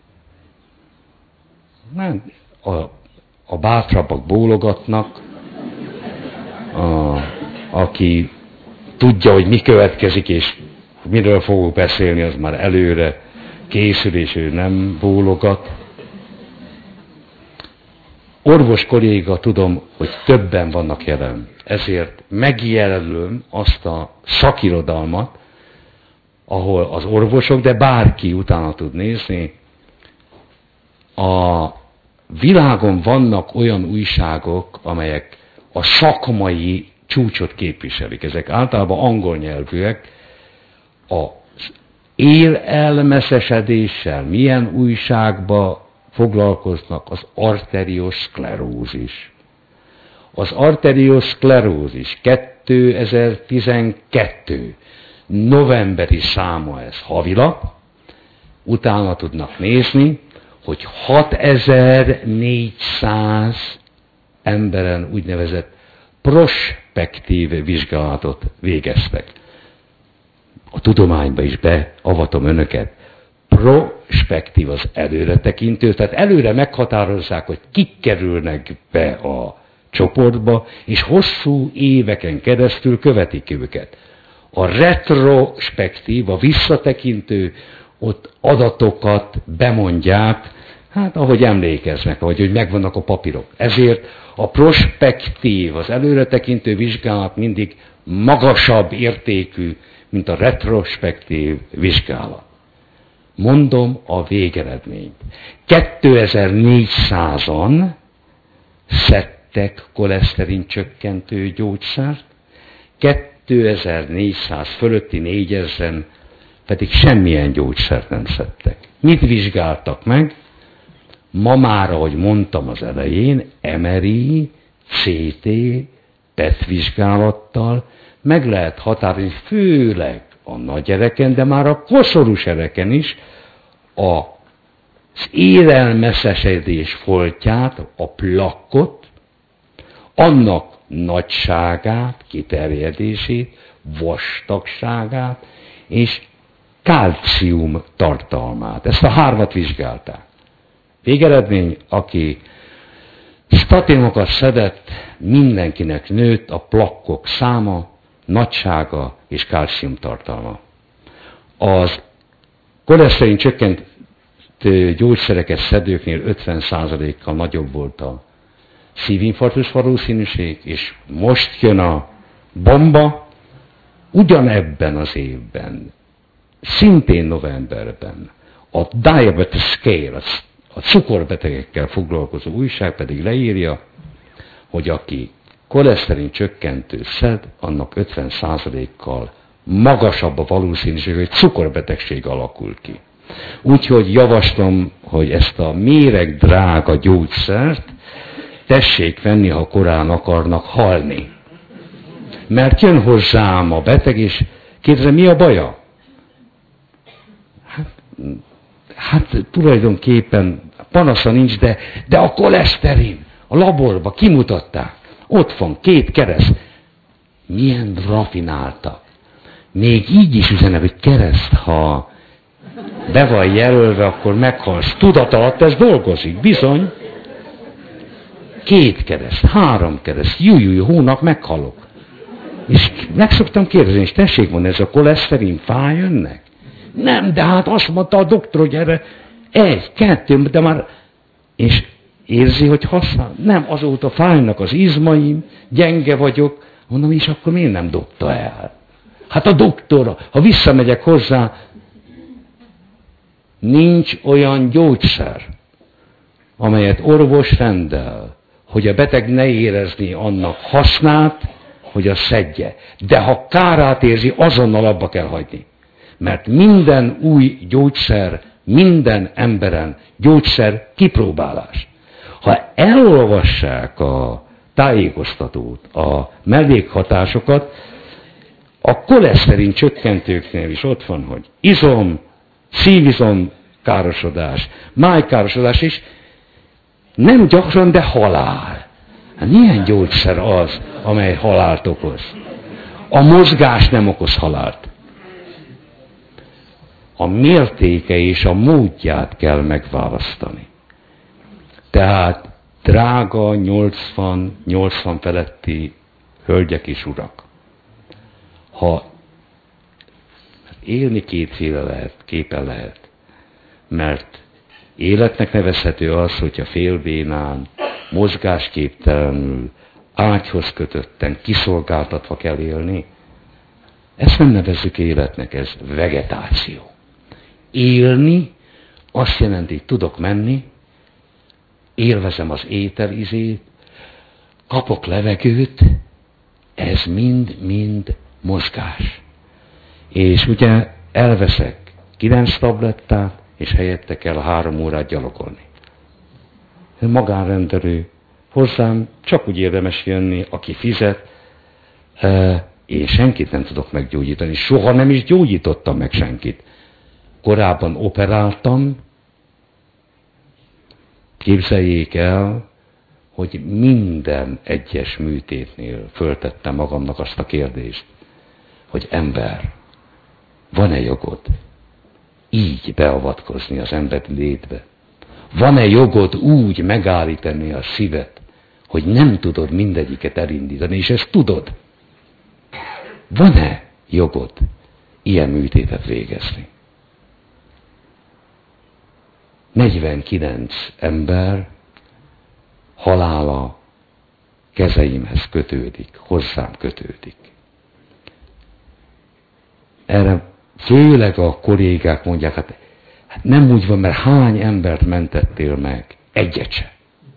A: Nem, a bátrabbak bólogatnak, aki tudja, hogy mi következik, és miről fogok beszélni, az már előre készül, és ő nem bólogat. Orvos kolléga, tudom, hogy többen vannak jelen. Ezért megjelölöm azt a szakirodalmat, ahol az orvosok, de bárki utána tud nézni. A világon vannak olyan újságok, amelyek a szakmai csúcsot képviselik. Ezek általában angol nyelvűek. Az élelmeszesedéssel milyen újságba foglalkoznak? Az arterioszklerózis. Az arterioszklerózis 2012 novemberi száma ez havilap, utána tudnak nézni, hogy 6400 emberen úgynevezett prospektív vizsgálatot végeztek. A tudományba is beavatom önöket. Prospektív az előretekintő, tehát előre meghatározzák, hogy kik kerülnek be a csoportba, és hosszú éveken keresztül követik őket. A retrospektív, a visszatekintő, ott adatokat bemondják, hát ahogy emlékeznek, ahogy hogy megvannak a papírok. Ezért a prospektív, az előretekintő vizsgálat mindig magasabb értékű, mint a retrospektív vizsgálat. Mondom a végeredményt. 2400-an szedtek koleszterin csökkentő gyógyszert, 2400 fölötti 4000-en pedig semmilyen gyógyszert nem szedtek. Mit vizsgáltak meg? Ma már, ahogy mondtam az elején, MRI, CT, PET vizsgálattal meg lehet határozni, főleg a nagygyereken, de már a koszorús ereken is az élelmeszesedés foltját, a plakkot, annak nagyságát, kiterjedését, vastagságát és kálcium tartalmát. Ezt a 3 vizsgálták. Végeredmény, aki statinokat szedett, mindenkinek nőtt a plakkok száma, nagysága és kálcium tartalma. Az koleszterin csökkentő gyógyszereket szedőknél 50%-kal nagyobb volt a szívinfarktus valószínűség, és most jön a bomba, ugyanebben az évben, szintén novemberben, a Diabetes Scale, a cukorbetegekkel foglalkozó újság pedig leírja, hogy aki koleszterin csökkentő szed, annak 50%-kal magasabb a valószínűség, hogy cukorbetegség alakul ki. Úgyhogy javaslom, hogy ezt a méreg drága gyógyszert tessék venni, ha korán akarnak halni. Mert jön hozzám a beteg, és kérdezem, mi a baja? Hát tulajdonképpen panasza nincs, de a koleszterin, a laborba kimutatták. Ott van 2 kereszt. Milyen rafináltak. Még így is üzenem, hogy kereszt, ha be van jelölve, akkor meghalsz. Tudat alatt ez dolgozik, bizony. 2 kereszt, 3 kereszt, hónap meghalok. És meg szoktam kérdezni, és tessék mondani, ez a koleszterin fáj önnek? Nem, de hát azt mondta a doktor, hogy erre 1, 2, de már... És érzi, hogy használ? Nem, azóta fájnak az izmaim, gyenge vagyok. Mondom, és akkor miért nem dobta el? Hát a doktor, ha visszamegyek hozzá, nincs olyan gyógyszer, amelyet orvos rendel, hogy a beteg ne érezni annak hasznát, hogy azt szedje. De ha kárát érzi, azonnal abba kell hagyni. Mert minden új gyógyszer, minden emberen gyógyszer kipróbálás. Ha elolvassák a tájékoztatót, a mellékhatásokat, a koleszterin csökkentőknél is ott van, hogy izom, szívizom károsodás, májkárosodás is, nem gyakran, de halál. Hát milyen gyógyszer az, amely halált okoz? A mozgás nem okoz halált. A mértéke és a módját kell megválasztani. Tehát drága 80 feletti hölgyek és urak, ha élni kétféle lehet, képen lehet, mert életnek nevezhető az, hogyha félbénán, mozgásképtelenül, ágyhoz kötötten, kiszolgáltatva kell élni. Ezt nem nevezzük életnek, ez vegetáció. Élni azt jelenti, hogy tudok menni, élvezem az ételizét, kapok levegőt, ez mind mozgás. És ugye elveszek 9 tablettát, és helyette kell 3 órát gyalogolni. Magánrendelő, hozzám csak úgy érdemes jönni, aki fizet, én senkit nem tudok meggyógyítani. Soha nem is gyógyítottam meg senkit. Korábban operáltam, képzeljék el, hogy minden egyes műtétnél föltettem magamnak azt a kérdést, hogy ember, van-e jogod így beavatkozni az emberi létbe? Van-e jogod úgy megállítani a szívet, hogy nem tudod mindegyiket elindítani, és ezt tudod? Van-e jogod ilyen műtétet végezni? 49 ember halála kezeimhez kötődik, hozzám kötődik. Erre főleg a kollégák mondják, hát nem úgy van, mert hány embert mentettél meg? Egyet se.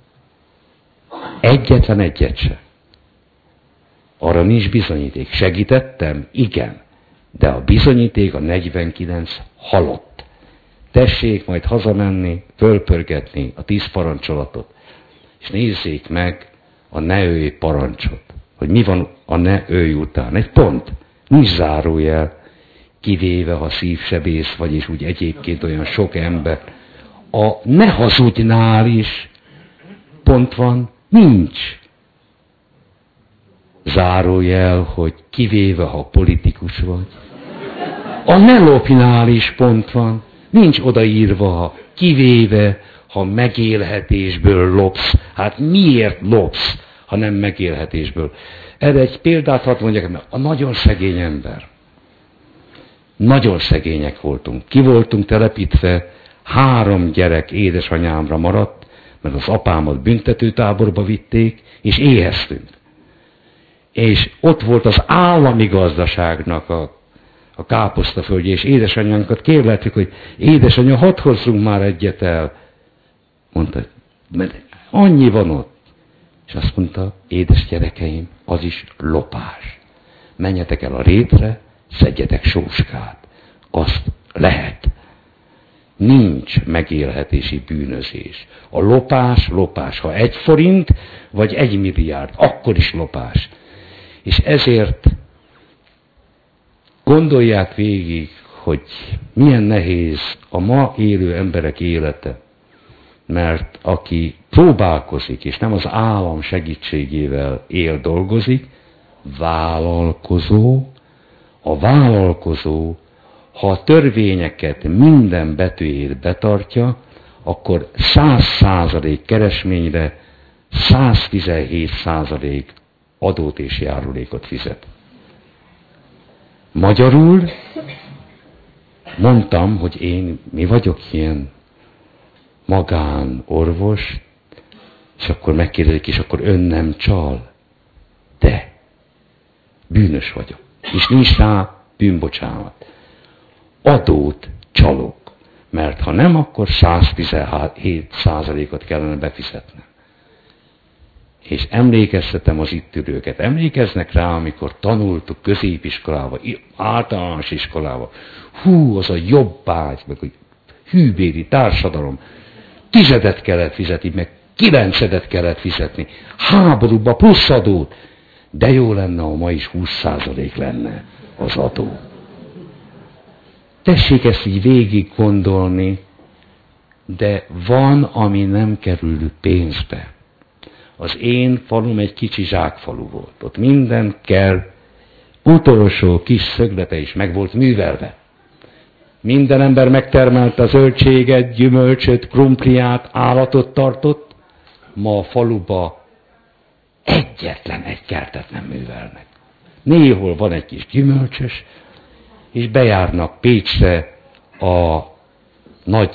A: Egyetlen egyet se. Arra nincs bizonyíték. Segítettem? Igen. De a bizonyíték a 49 halott. Tessék majd hazamenni, fölpörgetni a 10 parancsolatot, és nézzék meg a ne ölj parancsot, hogy mi van a ne ölj után. Egy pont, nincs zárójel, kivéve ha szívsebész vagy, és úgy egyébként olyan sok ember. A ne hazudnál is pont van, nincs zárójel, hogy kivéve ha politikus vagy. A ne lopnál is pont van, nincs odaírva, kivéve ha megélhetésből lopsz. Hát miért lopsz, ha nem megélhetésből? Erre egy példát hadd mondjak, mert a nagyon szegény ember. Nagyon szegények voltunk. Ki voltunk telepítve, 3 gyerek édesanyámra maradt, mert az apámat büntetőtáborba vitték, és éheztünk. És ott volt az állami gazdaságnak a káposztaföldje, és édesanyánkat kérlettük, hogy édesanyja, hadd hozzunk már egyet el. Mondta, mert annyi van ott. És azt mondta, édes gyerekeim, az is lopás. Menjetek el a rétre, szedjetek sóskát. Azt lehet. Nincs megélhetési bűnözés. A lopás, lopás. Ha 1 forint, vagy 1 milliárd, akkor is lopás. És ezért gondolják végig, hogy milyen nehéz a ma élő emberek élete. Mert aki próbálkozik, és nem az állam segítségével él, dolgozik, vállalkozó, a vállalkozó, ha a törvényeket minden betűjét betartja, akkor 100% keresményre 117% adót és járulékot fizet. Magyarul mondtam, hogy én mi vagyok ilyen magánorvos, és akkor megkérdezik, és akkor ön nem csal. De bűnös vagyok. És nincs rá bűnbocsánat. Adót csalok. Mert ha nem, akkor 117%-ot kellene befizetnem. És emlékeztetem az itt ülőket. Emlékeznek rá, amikor tanultuk középiskolába, általános iskolába. Hú, az a jobbágy, meg a hűbéri társadalom. 10 kellett fizetni, meg 9 kellett fizetni. Háborúba plusz adót. De jó lenne, ha ma is 20% lenne az adó. Tessék ezt így végig gondolni, de van, ami nem kerül pénzbe. Az én falum egy kicsi zsákfalu volt. Ott minden kell, utolsó kis szöglete is meg volt művelve. Minden ember megtermelte a zöldséget, gyümölcsöt, krumpliát, állatot tartott. Ma a faluba egyetlen egy kertet nem művelnek. Néhol van egy kis gyümölcsös, és bejárnak Pécsre a nagy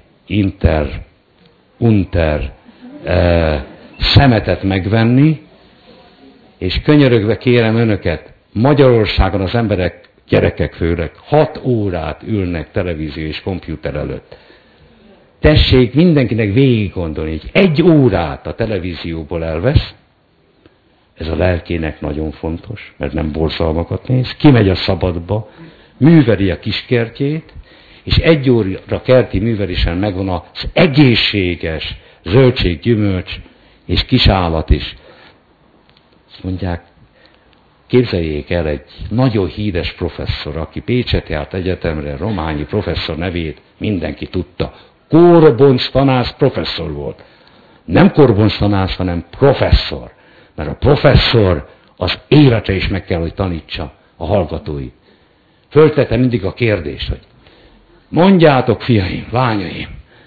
A: szemetet megvenni, és könyörögve kérem önöket, Magyarországon az emberek, gyerekek főleg, 6 órát ülnek televízió és komputer előtt. Tessék mindenkinek végig gondolni, hogy 1 órát a televízióból elvesz, ez a lelkének nagyon fontos, mert nem borzalmakat néz, kimegy a szabadba, műveli a kiskertjét, és 1 óra kerti művelésen megvan az egészséges zöldség, gyümölcs és kisállat is. Azt mondják, képzeljék el, egy nagyon híres professzor, aki Pécset járt egyetemre, Rományi professzor nevét mindenki tudta. Korbonc Tanász professzor volt. Nem Korbonc Tanász, hanem professzor. Mert a professzor az életre is meg kell, hogy tanítsa a hallgatói. Föltette mindig a kérdést, hogy mondjátok, fiaim, lányaim,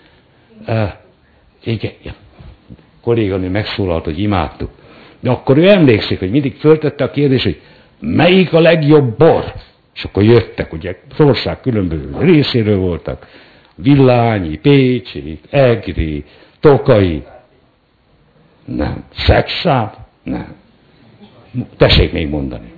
A: igen, kolléganő megszólalt, hogy imádtuk. De akkor ő emlékszik, hogy mindig föltette a kérdést, hogy melyik a legjobb bor? És akkor jöttek, ugye, az ország különböző részéről voltak. Villányi, Pécsi, Egri, Tokai. Nem. Szexád? Nem. Tessék még mondani.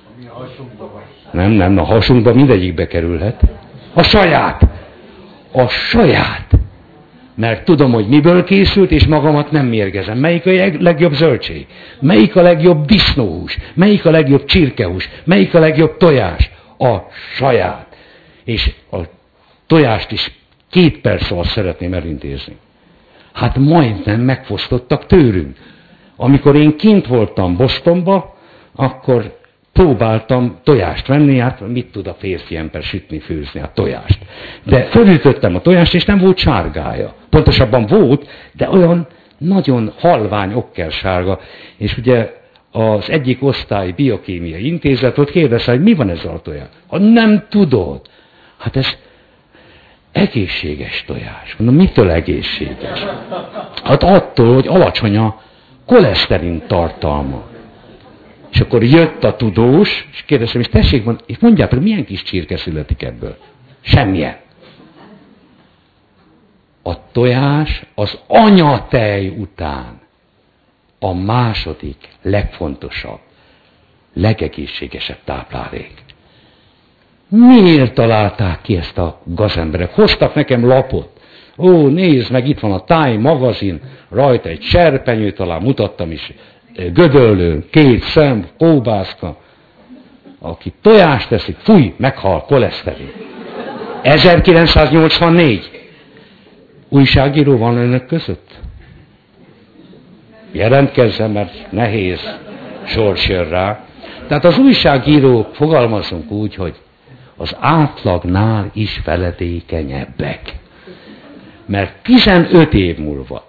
A: Nem, a hasunkba mindegyikbe kerülhet. A saját. A saját. Mert tudom, hogy miből készült, és magamat nem mérgezem. Melyik a legjobb zöldség? Melyik a legjobb disznóhús? Melyik a legjobb csirkehús? Melyik a legjobb tojás? A saját. És a tojást is 2 perc alatt szeretném elintézni. Hát majdnem megfosztottak tőlünk. Amikor én kint voltam Bostonba, akkor próbáltam tojást venni, hát mit tud a férfi ember sütni, főzni a tojást. De fölütöttem a tojást, és nem volt sárgája. Pontosabban volt, de olyan nagyon halvány okkersárga. És ugye az egyik osztály biokémiai intézet ott kérdezte, hogy mi van ezzel a tojás. Ha nem tudod, hát ez egészséges tojás. Mondom, mitől egészséges? Hát attól, hogy alacsony a koleszterin tartalma. És akkor jött a tudós, és kérdeztem, és tessék, és mondják, hogy milyen kis csirke születik ebből? Semmilyen. A tojás az anyatej után a második legfontosabb, legegészségesebb táplálék. Miért találták ki ezt a gazemberek? Hoztak nekem lapot. Ó, nézd meg, itt van a Time magazin, rajta egy serpenyő, talán mutattam is, gödöllő, 2 szem, kóbászka. Aki tojást teszik, fúj, meghal, koleszterin. 1984. Újságíró van önök között? Jelentkezzen, mert nehéz sors jön rá. Tehát az újságírók, fogalmazunk úgy, hogy az átlagnál is feledékenyebbek. Mert 15 év múlva,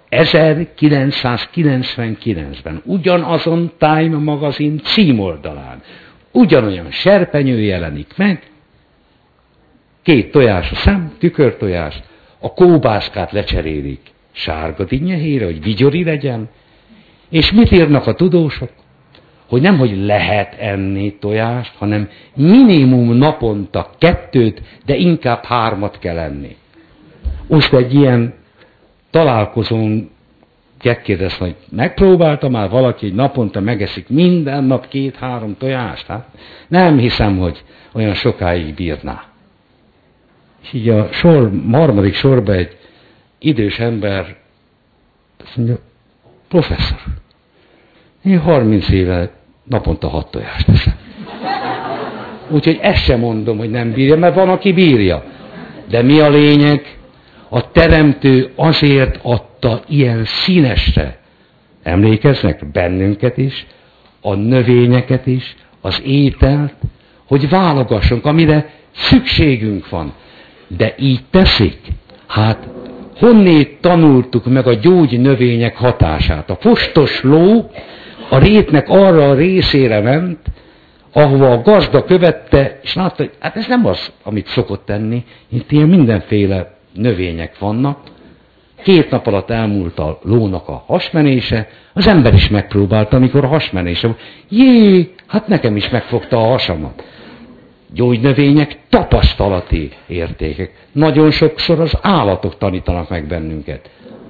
A: 1999-ben ugyanazon Time magazin címoldalán ugyanolyan serpenyő jelenik meg, 2 tojás a szem, tükörtojás, a kóbászkát lecserélik sárga dinnyehére, hogy vigyori legyen, és mit írnak a tudósok? Hogy nem, hogy lehet enni tojást, hanem minimum naponta 2, de inkább 3 kell enni. Most egy ilyen találkozón megkérdeztem, hogy megpróbálta már valaki, hogy naponta megeszik minden nap 2-3 tojást? Hát nem hiszem, hogy olyan sokáig bírná. És így a harmadik sorban egy idős ember azt mondja, professzor, én 30 éve naponta 6 tojást teszem. Úgyhogy ezt sem mondom, hogy nem bírja, mert van, aki bírja. De mi a lényeg? A teremtő azért adta ilyen színesre. Emlékeznek? Bennünket is, a növényeket is, az ételt, hogy válogassunk, amire szükségünk van. De így teszik. Hát honnét tanultuk meg a gyógynövények hatását? A postos ló a rétnek arra a részére ment, ahova a gazda követte, és látta, hogy hát ez nem az, amit szokott tenni, itt ilyen mindenféle növények vannak. 2 nap alatt elmúlt a lónak a hasmenése, az ember is megpróbálta, amikor a hasmenése volt. Jé, hát nekem is megfogta a hasamat. Gyógynövények tapasztalati értékek. Nagyon sokszor az állatok tanítanak meg bennünket.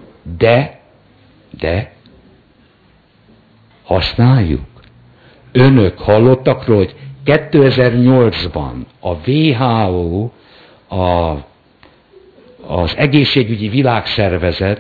A: De használjuk. Önök hallottak róla, hogy 2008-ban a WHO, az Egészségügyi Világszervezet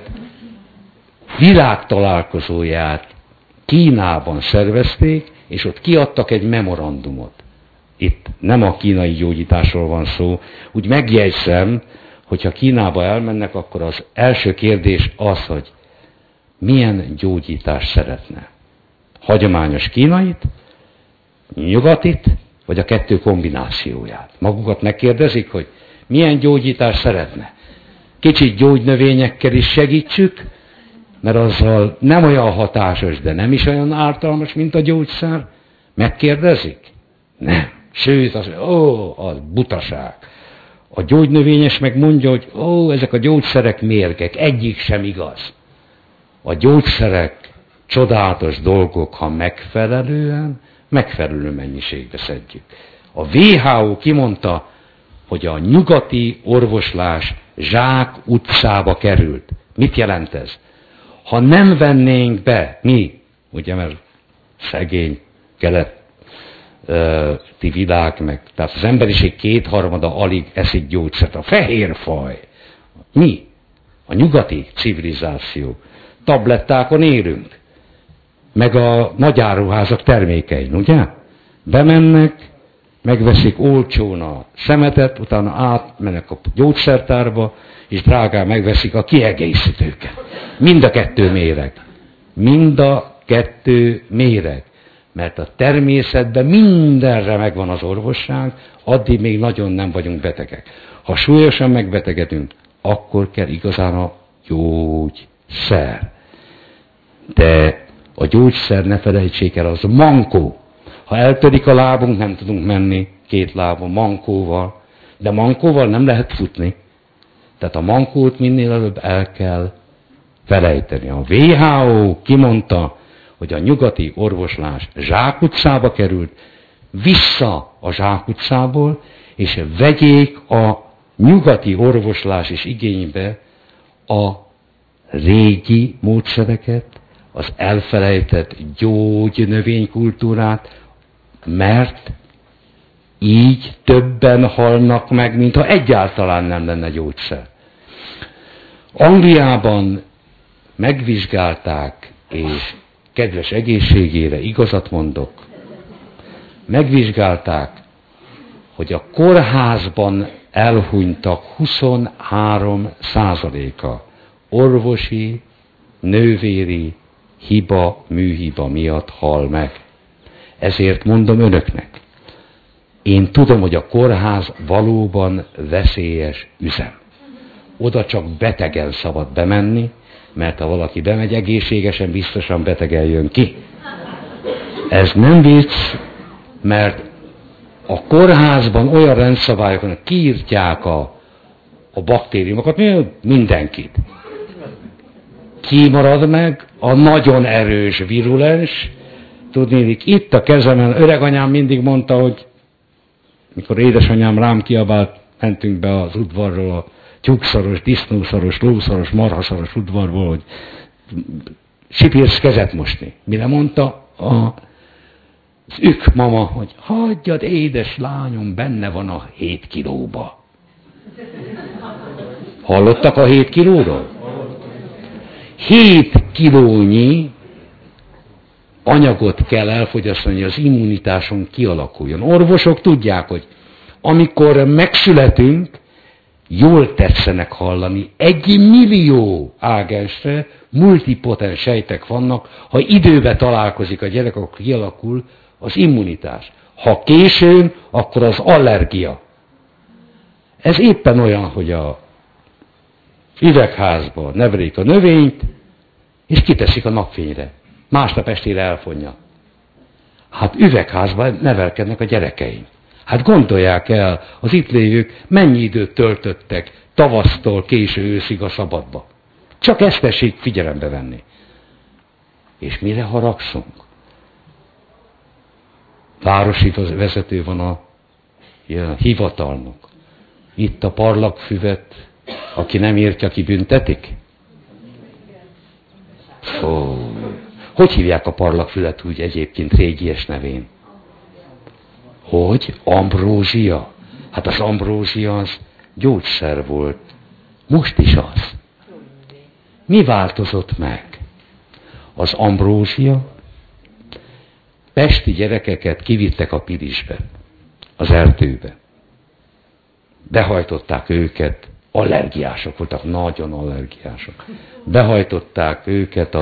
A: világtalálkozóját Kínában szervezték, és ott kiadtak egy memorandumot. Itt nem a kínai gyógyításról van szó. Úgy megjegyzem, hogyha Kínába elmennek, akkor az első kérdés az, hogy milyen gyógyítást szeretne. Hagyományos kínait, nyugatit, vagy a 2 kombinációját. Magukat megkérdezik, hogy milyen gyógyítást szeretne. Kicsit gyógynövényekkel is segítsük, mert azzal nem olyan hatásos, de nem is olyan ártalmas, mint a gyógyszer. Megkérdezik? Nem. Sőt, az butaság. A gyógynövényes meg mondja, hogy ezek a gyógyszerek mérgek, egyik sem igaz. A gyógyszerek csodálatos dolgok, ha megfelelő mennyiségbe szedjük. A WHO kimondta, hogy a nyugati orvoslás zsák utcába került. Mit jelent ez? Ha nem vennénk be, mi, ugye, mert szegény keleti világ, tehát az emberiség 2/3 alig eszik gyógyszert, a fehér faj. Mi? A nyugati civilizáció. Tablettákon élünk. Meg a nagyáruházak termékein, ugye? Bemennek, megveszik olcsón a szemetet, utána átmennek a gyógyszertárba, és drágán megveszik a kiegészítőket. Mind a 2 méreg. Mind a 2 méreg. Mert a természetben mindenre megvan az orvosság, addig még nagyon nem vagyunk betegek. Ha súlyosan megbetegedünk, akkor kell igazán a gyógyszer. De a gyógyszer, ne felejtsék el, az mankó. Ha eltörik a lábunk, nem tudunk menni 2 lábon, mankóval. De mankóval nem lehet futni. Tehát a mankót minél előbb el kell felejteni. A WHO kimondta, hogy a nyugati orvoslás zsákutcába került, vissza a zsákutcából, és vegyék a nyugati orvoslás is igénybe a régi módszereket, az elfelejtett gyógynövénykultúrát, mert így többen halnak meg, mintha egyáltalán nem lenne gyógyszer. Angliában megvizsgálták, és kedves egészségére igazat mondok, megvizsgálták, hogy a kórházban elhunytak 23%-a orvosi, nővéri hiba, műhiba miatt hal meg. Ezért mondom önöknek, én tudom, hogy a kórház valóban veszélyes üzem. Oda csak betegen szabad bemenni, mert ha valaki bemegy egészségesen, biztosan betegen jön ki. Ez nem vicc, mert a kórházban olyan rendszabályok vannak, kiírtják a baktériumokat, mindenkit. Ki marad meg a nagyon erős virulens. Tudnélik, itt a kezemen öreganyám mindig mondta, hogy mikor édesanyám rám kiabált, mentünk be az udvarról, a tyúkszaros, disznószaros, lószaros, marhaszaros udvarból, hogy sipírsz kezet mosni. Mire mondta az mama, hogy hagyjad, édes lányom, benne van a 7 kilóba. Hallottak a 7 kilóról? 7 kilónyi anyagot kell elfogyasztani, hogy az immunitáson kialakuljon. Orvosok tudják, hogy amikor megszületünk, jól tetszenek hallani, 1 millió ágensre multipotens sejtek vannak, ha időbe találkozik a gyerek, akkor kialakul az immunitás. Ha későn, akkor az allergia. Ez éppen olyan, hogy a üvegházba nevelik a növényt, és kiteszik a napfényre. Másnap estére elfonja. Hát üvegházban nevelkednek a gyerekeink. Hát gondolják el, az itt lévők mennyi időt töltöttek tavasztól késő őszig a szabadba. Csak ezt tessék figyelembe venni. És mire haragszunk? Városi vezető van a hivatalnok. Itt a parlagfüvet, aki nem írtja, ki büntetik? Hogy hívják a parlagfüvet úgy egyébként régies nevén? Hogy? Ambrózsia. Hát az ambrózsia az gyógyszer volt. Most is az. Mi változott meg? Az ambrózsia. Pesti gyerekeket kivittek a Pilisbe, az erdőbe. Behajtották őket, allergiások voltak, nagyon allergiások. Behajtották őket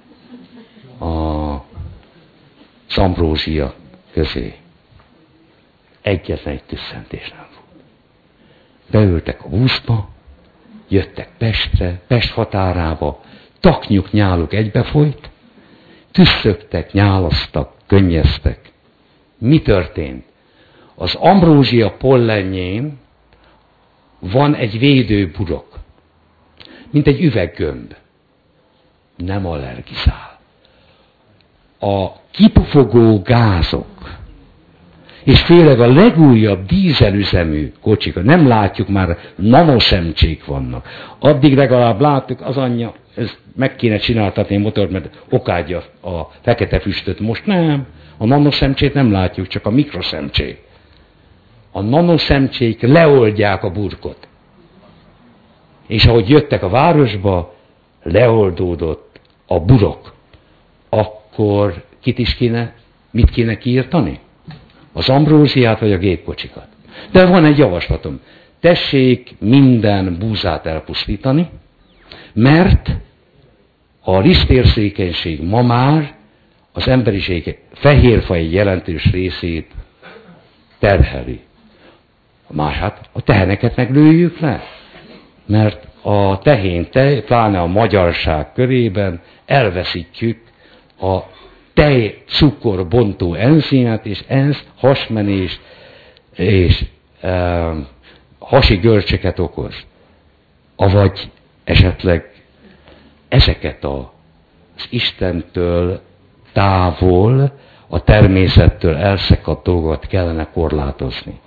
A: az ambrózsia közé. Egyetlen egy tüsszentés nem volt. Beültek a buszba, jöttek Pestre, Pest határába, taknyuk, nyáluk egybefolyt, tüsszögtek, nyálaztak, könnyeztek. Mi történt? Az ambrózsia pollenjén van egy védő burok, mint egy üveggömb. Nem allergizál. A kipufogó gázok, és főleg a legújabb dízelüzemű kocsik, nem látjuk már, nanoszemcsék vannak. Addig legalább láttuk, az anyja, ez meg kéne csináltatni a motort, mert okádja a fekete füstöt. Most nem, a nanoszemcsét nem látjuk, csak a mikroszemcsék. A nanoszemcsék leoldják a burkot. És ahogy jöttek a városba, leoldódott a burok. Akkor mit kéne kiírtani? Az ambróziát vagy a gépkocsikat. De van egy javaslatom. Tessék minden búzát elpusztítani, mert a lisztérzékenység ma már az emberiség fehérfai jelentős részét terheli. Hát a teheneket meglőjük le. Mert a tehén, pláne a magyarság körében elveszítjük a tej-cukor bontó enzimet, és ez hasmenés és hasi görcseket okoz. Avagy esetleg ezeket az Istentől távol, a természettől elszakadt dolgot kellene korlátozni.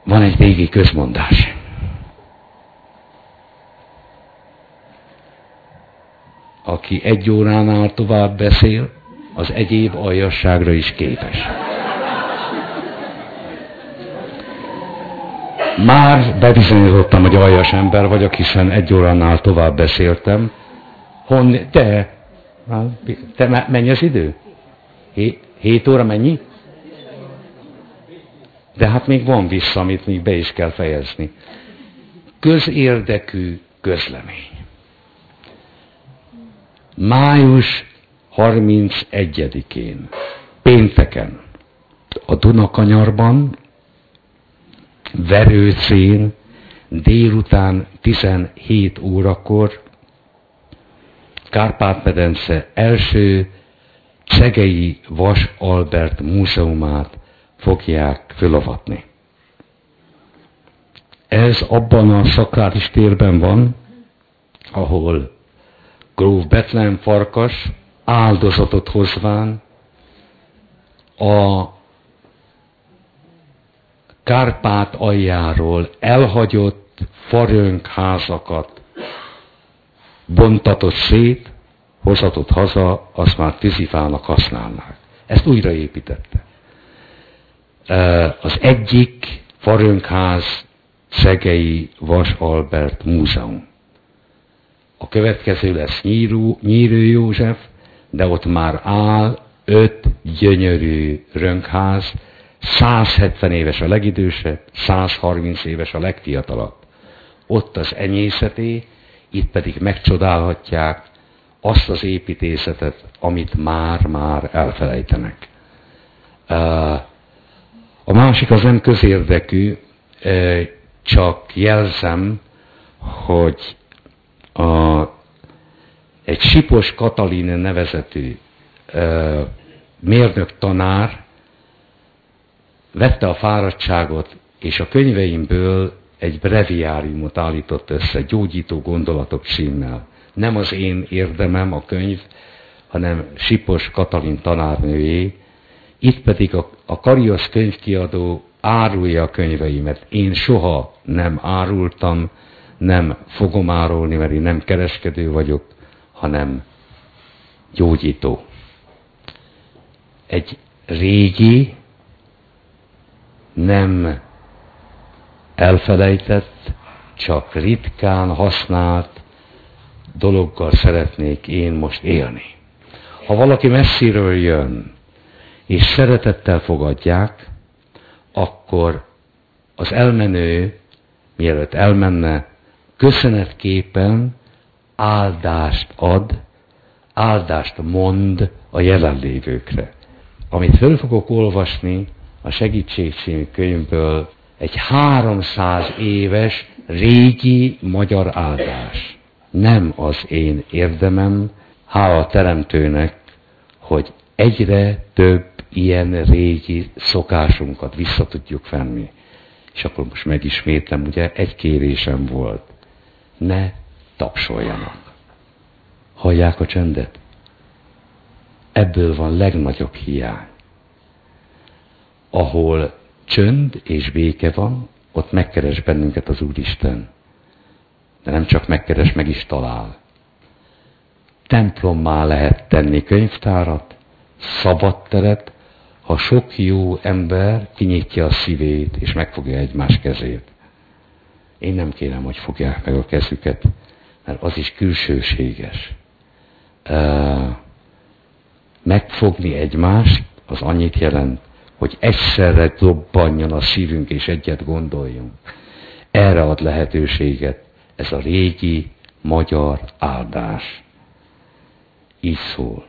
A: Van egy régi közmondás. Aki 1 óránál tovább beszél, az egyéb aljasságra is képes. Már bebizonyítottam, hogy aljas ember vagyok, hiszen 1 óránál tovább beszéltem. Te mennyi az idő? 7 óra mennyi? De hát még van vissza, amit még be is kell fejezni. Közérdekű közlemény. Május 31-én, pénteken, a Dunakanyarban, Verőcén, délután 17 órakor Kárpát-medence első Cegei Vas Albert múzeumát fogják fölavatni. Ez abban a szakrális térben van, ahol gróf Bethlen Farkas áldozatot hozván a Kárpát aljáról elhagyott farönkházakat bontatott szét, hozatott haza, azt már tűzifának használnák. Ezt újraépítette. Az egyik farönkház Cegei Vas Albert Múzeum. A következő lesz Nyírő József, de ott már áll 5 gyönyörű rönkház, 170 éves a legidősebb, 130 éves a legfiatalabb. Ott az enyészeté, itt pedig megcsodálhatják azt az építészetet, amit már elfelejtenek. A másik az nem közérdekű, csak jelzem, hogy egy Sipos Katalin nevezetű mérnök tanár vette a fáradtságot, és a könyveimből egy breviáriumot állított össze, Gyógyító gondolatok címmel. Nem az én érdemem a könyv, hanem Sipos Katalin tanárnőjé. Itt pedig a Kariusz könyvkiadó árulja a könyveimet. Én soha nem árultam, nem fogom árulni, mert én nem kereskedő vagyok, hanem gyógyító. Egy régi, nem elfelejtett, csak ritkán használt dologgal szeretnék én most élni. Ha valaki messziről jön, és szeretettel fogadják, akkor az elmenő, mielőtt elmenne, köszönetképpen áldást ad, áldást mond a jelenlévőkre. Amit föl fogok olvasni a Segítség című könyvből, egy 300 éves régi magyar áldás. Nem az én érdemem, hála a Teremtőnek, hogy egyre több ilyen régi szokásunkat vissza tudjuk venni. És akkor most megismétlem, ugye egy kérésem volt. Ne tapsoljanak. Hallják a csendet? Ebből van legnagyobb hiány. Ahol csönd és béke van, ott megkeres bennünket az Úristen. De nem csak megkeres, meg is talál. Templommá lehet tenni könyvtárat, szabad teret, ha sok jó ember kinyitja a szívét, és megfogja egymás kezét. Én nem kérem, hogy fogják meg a kezüket, mert az is külsőséges. Megfogni egymást, az annyit jelent, hogy egyszerre dobbanjon a szívünk, és egyet gondoljunk. Erre ad lehetőséget ez a régi magyar áldás. Így szól.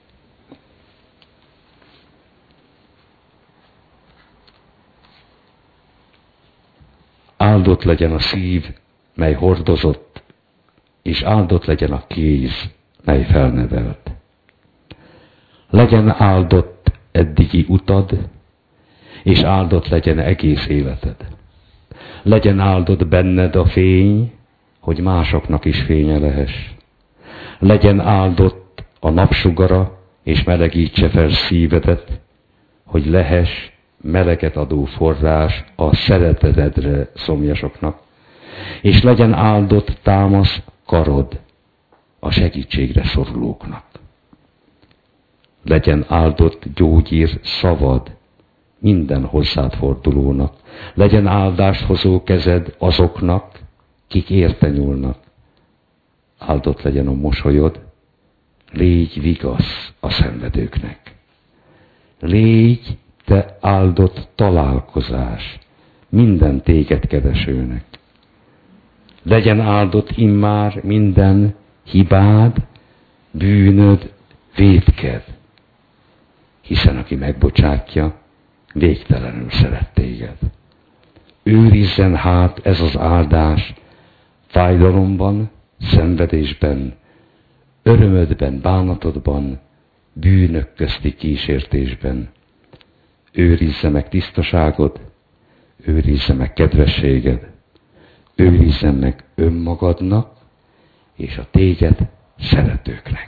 A: Áldott legyen a szív, mely hordozott, és áldott legyen a kéz, mely felnevelt. Legyen áldott eddigi utad, és áldott legyen egész életed. Legyen áldott benned a fény, hogy másoknak is fénye lehess. Legyen áldott a napsugara, és melegítse fel szívedet, hogy lehess meleget adó forrás a szeretetedre szomjasoknak, és legyen áldott támasz karod a segítségre szorulóknak. Legyen áldott gyógyír szavad minden hozzád fordulónak. Legyen áldást hozó kezed azoknak, kik érte nyúlnak. Áldott legyen a mosolyod, légy vigasz a szenvedőknek. Légy te áldott találkozás minden téged keresőnek. Legyen áldott immár minden hibád, bűnöd, vétked, hiszen aki megbocsátja, végtelenül szeret téged. Őrizzen hát ez az áldás fájdalomban, szenvedésben, örömödben, bánatodban, bűnök közti kísértésben. Őrizze meg tisztaságod, őrizze meg kedvességed, őrizze meg önmagadnak és a téged szeretőknek.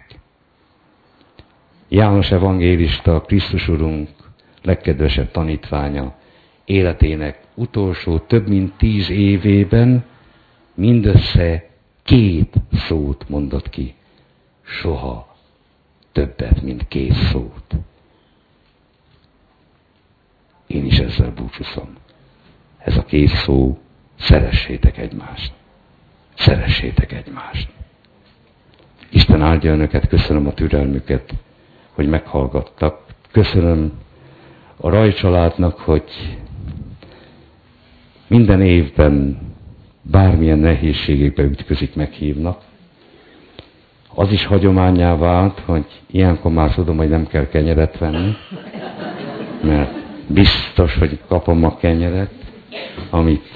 A: János evangélista, Krisztus Urunk legkedvesebb tanítványa életének utolsó több mint 10 évében mindössze 2 szót mondott ki. Soha többet, mint 2 szót. Én is ezzel búcsúzom. Ez a 2 szó, szeressétek egymást. Szeressétek egymást. Isten áldja önöket, köszönöm a türelmüket, hogy meghallgattak. Köszönöm a Ray családnak, hogy minden évben bármilyen nehézségekbe ütközik, meghívnak. Az is hagyománnyá vált, hogy ilyenkor már tudom, hogy nem kell kenyeret venni, mert biztos, hogy kapom a kenyeret, amit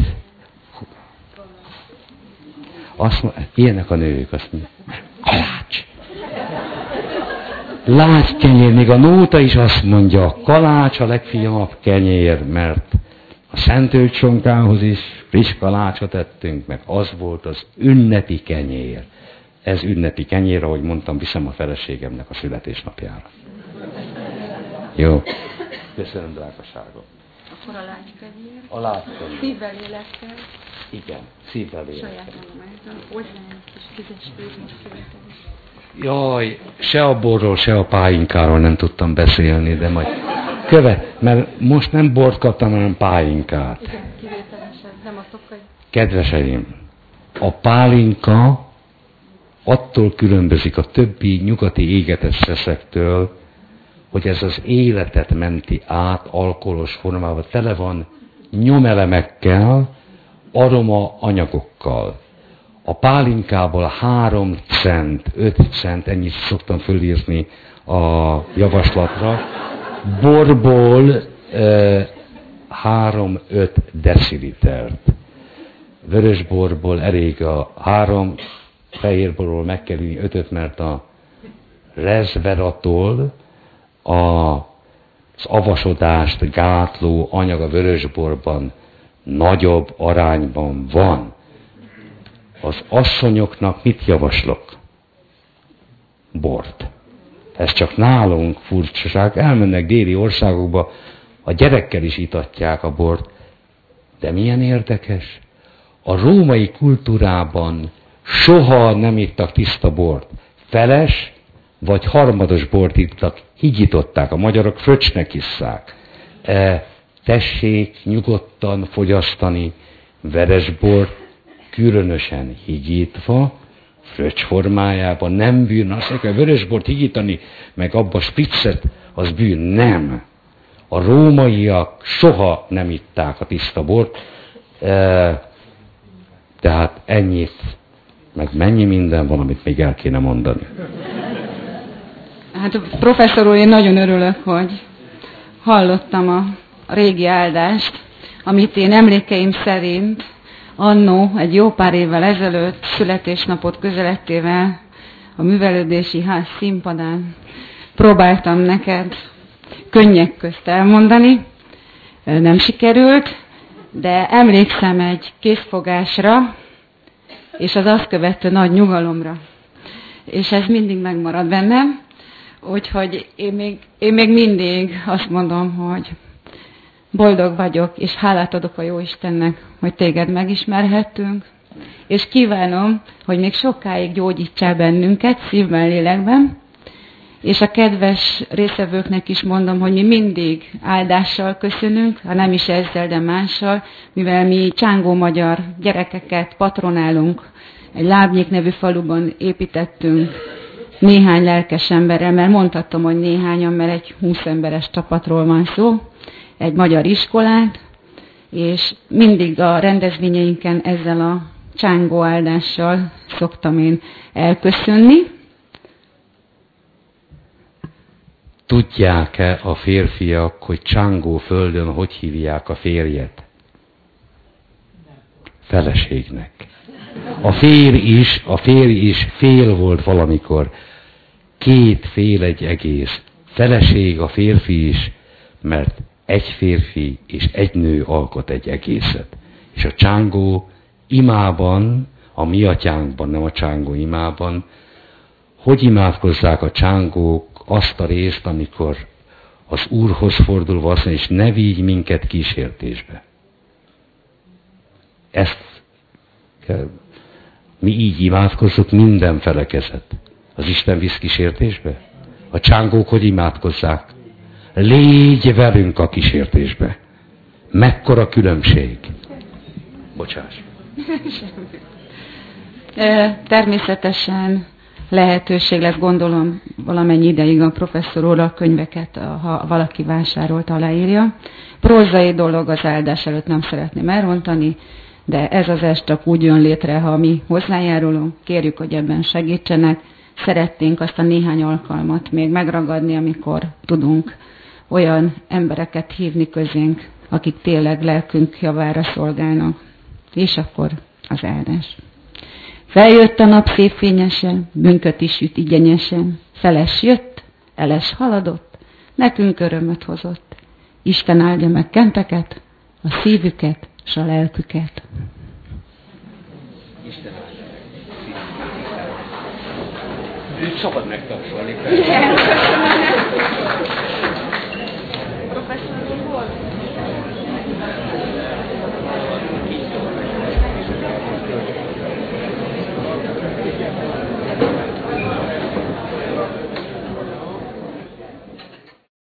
A: ilyenek a nők, azt mondják, kalács. Lágy kenyér, még a nóta is azt mondja, kalács a legfiamabb kenyér, mert a szentült sonkához is friss kalácsot ettünk, meg az volt az ünnepi kenyér. Ez ünnepi kenyér, ahogy mondtam, viszem a feleségemnek a születésnapjára. Jó. Köszönöm, drágaságom.
B: Akkor a lágykenyér.
A: A lágykenyér.
B: Szívvel, lélekkel.
A: Igen, szívvel, lélekkel.
B: Saját mondomány. Hozzá egy kis tízes főzés.
A: Jaj, se a borról, se a pálinkáról nem tudtam beszélni, de majd mert most nem bort kaptam, hanem pálinkát.
B: Igen, kivételesen, nem a szokai.
A: Kedveseim, a pálinka attól különbözik a többi nyugati égetett szeszektől, hogy ez az életet menti át alkoholos formában, tele van nyomelemekkel, aroma anyagokkal. A pálinkából 3 cent, 5 cent, ennyit szoktam fölírni a javaslatra, borból 3-5 decilitert. Vörösborból elég a 3, fehérborból meg kell inni 5-öt, mert a resveratrol, az avasodást gátló anyag a vörösborban nagyobb arányban van. Az asszonyoknak mit javaslok? Bort. Ez csak nálunk furcsaság. Elmennek déli országokba, a gyerekkel is itatják a bort. De milyen érdekes? A római kultúrában soha nem ittak tiszta bort. Feles vagy harmados bort ittak, higították. A magyarok fröccsnek isszák. Tessék nyugodtan fogyasztani veresbort, különösen higítva, fröccs formájában, nem bűn. Azt mondják, hogy vörösbort higítani, meg abba spriccet, az bűn. Nem. A rómaiak soha nem itták a tiszta bort, tehát ennyit, meg mennyi minden van, amit még el kéne mondani.
B: Hát professzor úr, én nagyon örülök, hogy hallottam a régi áldást, amit én emlékeim szerint annó, egy jó pár évvel ezelőtt, születésnapot közelettével a művelődési ház színpadán próbáltam neked könnyek közt elmondani. Nem sikerült, de emlékszem egy készfogásra, és az azt követő nagy nyugalomra. És ez mindig megmarad bennem, úgyhogy én még mindig azt mondom, hogy boldog vagyok, és hálát adok a Jóistennek, hogy téged megismerhettünk, és kívánom, hogy még sokáig gyógyítsál bennünket, szívben, lélekben, és a kedves részevőknek is mondom, hogy mi mindig áldással köszönünk, ha nem is ezzel, de mással, mivel mi csángó magyar gyerekeket patronálunk, egy Lábnyék nevű faluban építettünk néhány lelkes emberrel, mert mondhatom, hogy néhányan, mert egy 20 emberes csapatról van szó, egy magyar iskolát, és mindig a rendezvényeinken ezzel a csángó áldással szoktam én elköszönni.
A: Tudják-e a férfiak, hogy csángó földön hogy hívják a férjet? Feleségnek. A férj is fél volt valamikor. Két fél egy egész. Feleség a férfi is, mert egy férfi és egy nő alkot egy egészet. És a csángó imában, a mi atyánkban, nem a csángó imában, hogy imádkozzák a csángók azt a részt, amikor az Úrhoz fordulva azt mondja, és ne vigy minket kísértésbe. Ezt kell. Mi így imádkozzuk, minden felekezet. Az Isten visz kísértésbe? A csángók hogy imádkozzák? Légy velünk a kísértésbe. Mekkora különbség? Bocsáss.
B: Természetesen lehetőség lesz, gondolom, valamennyi ideig a professzor úr a könyveket, ha valaki vásárolta, aláírja. Prózai dolog, az áldás előtt nem szeretném elrontani, de ez az est csak úgy jön létre, ha mi hozzájárulunk, kérjük, hogy ebben segítsenek. Szeretnénk azt a néhány alkalmat még megragadni, amikor tudunk olyan embereket hívni közénk, akik tényleg lelkünk javára szolgálnak. És akkor az áldás. Feljött a nap szép fényesen, bünköt is süt igényesen. Feles jött, eles haladott, nekünk örömöt hozott. Isten áldja meg kenteket, a szívüket s a lelküket.
A: Isten áldja meg. Őt szabad megtapsolni fel.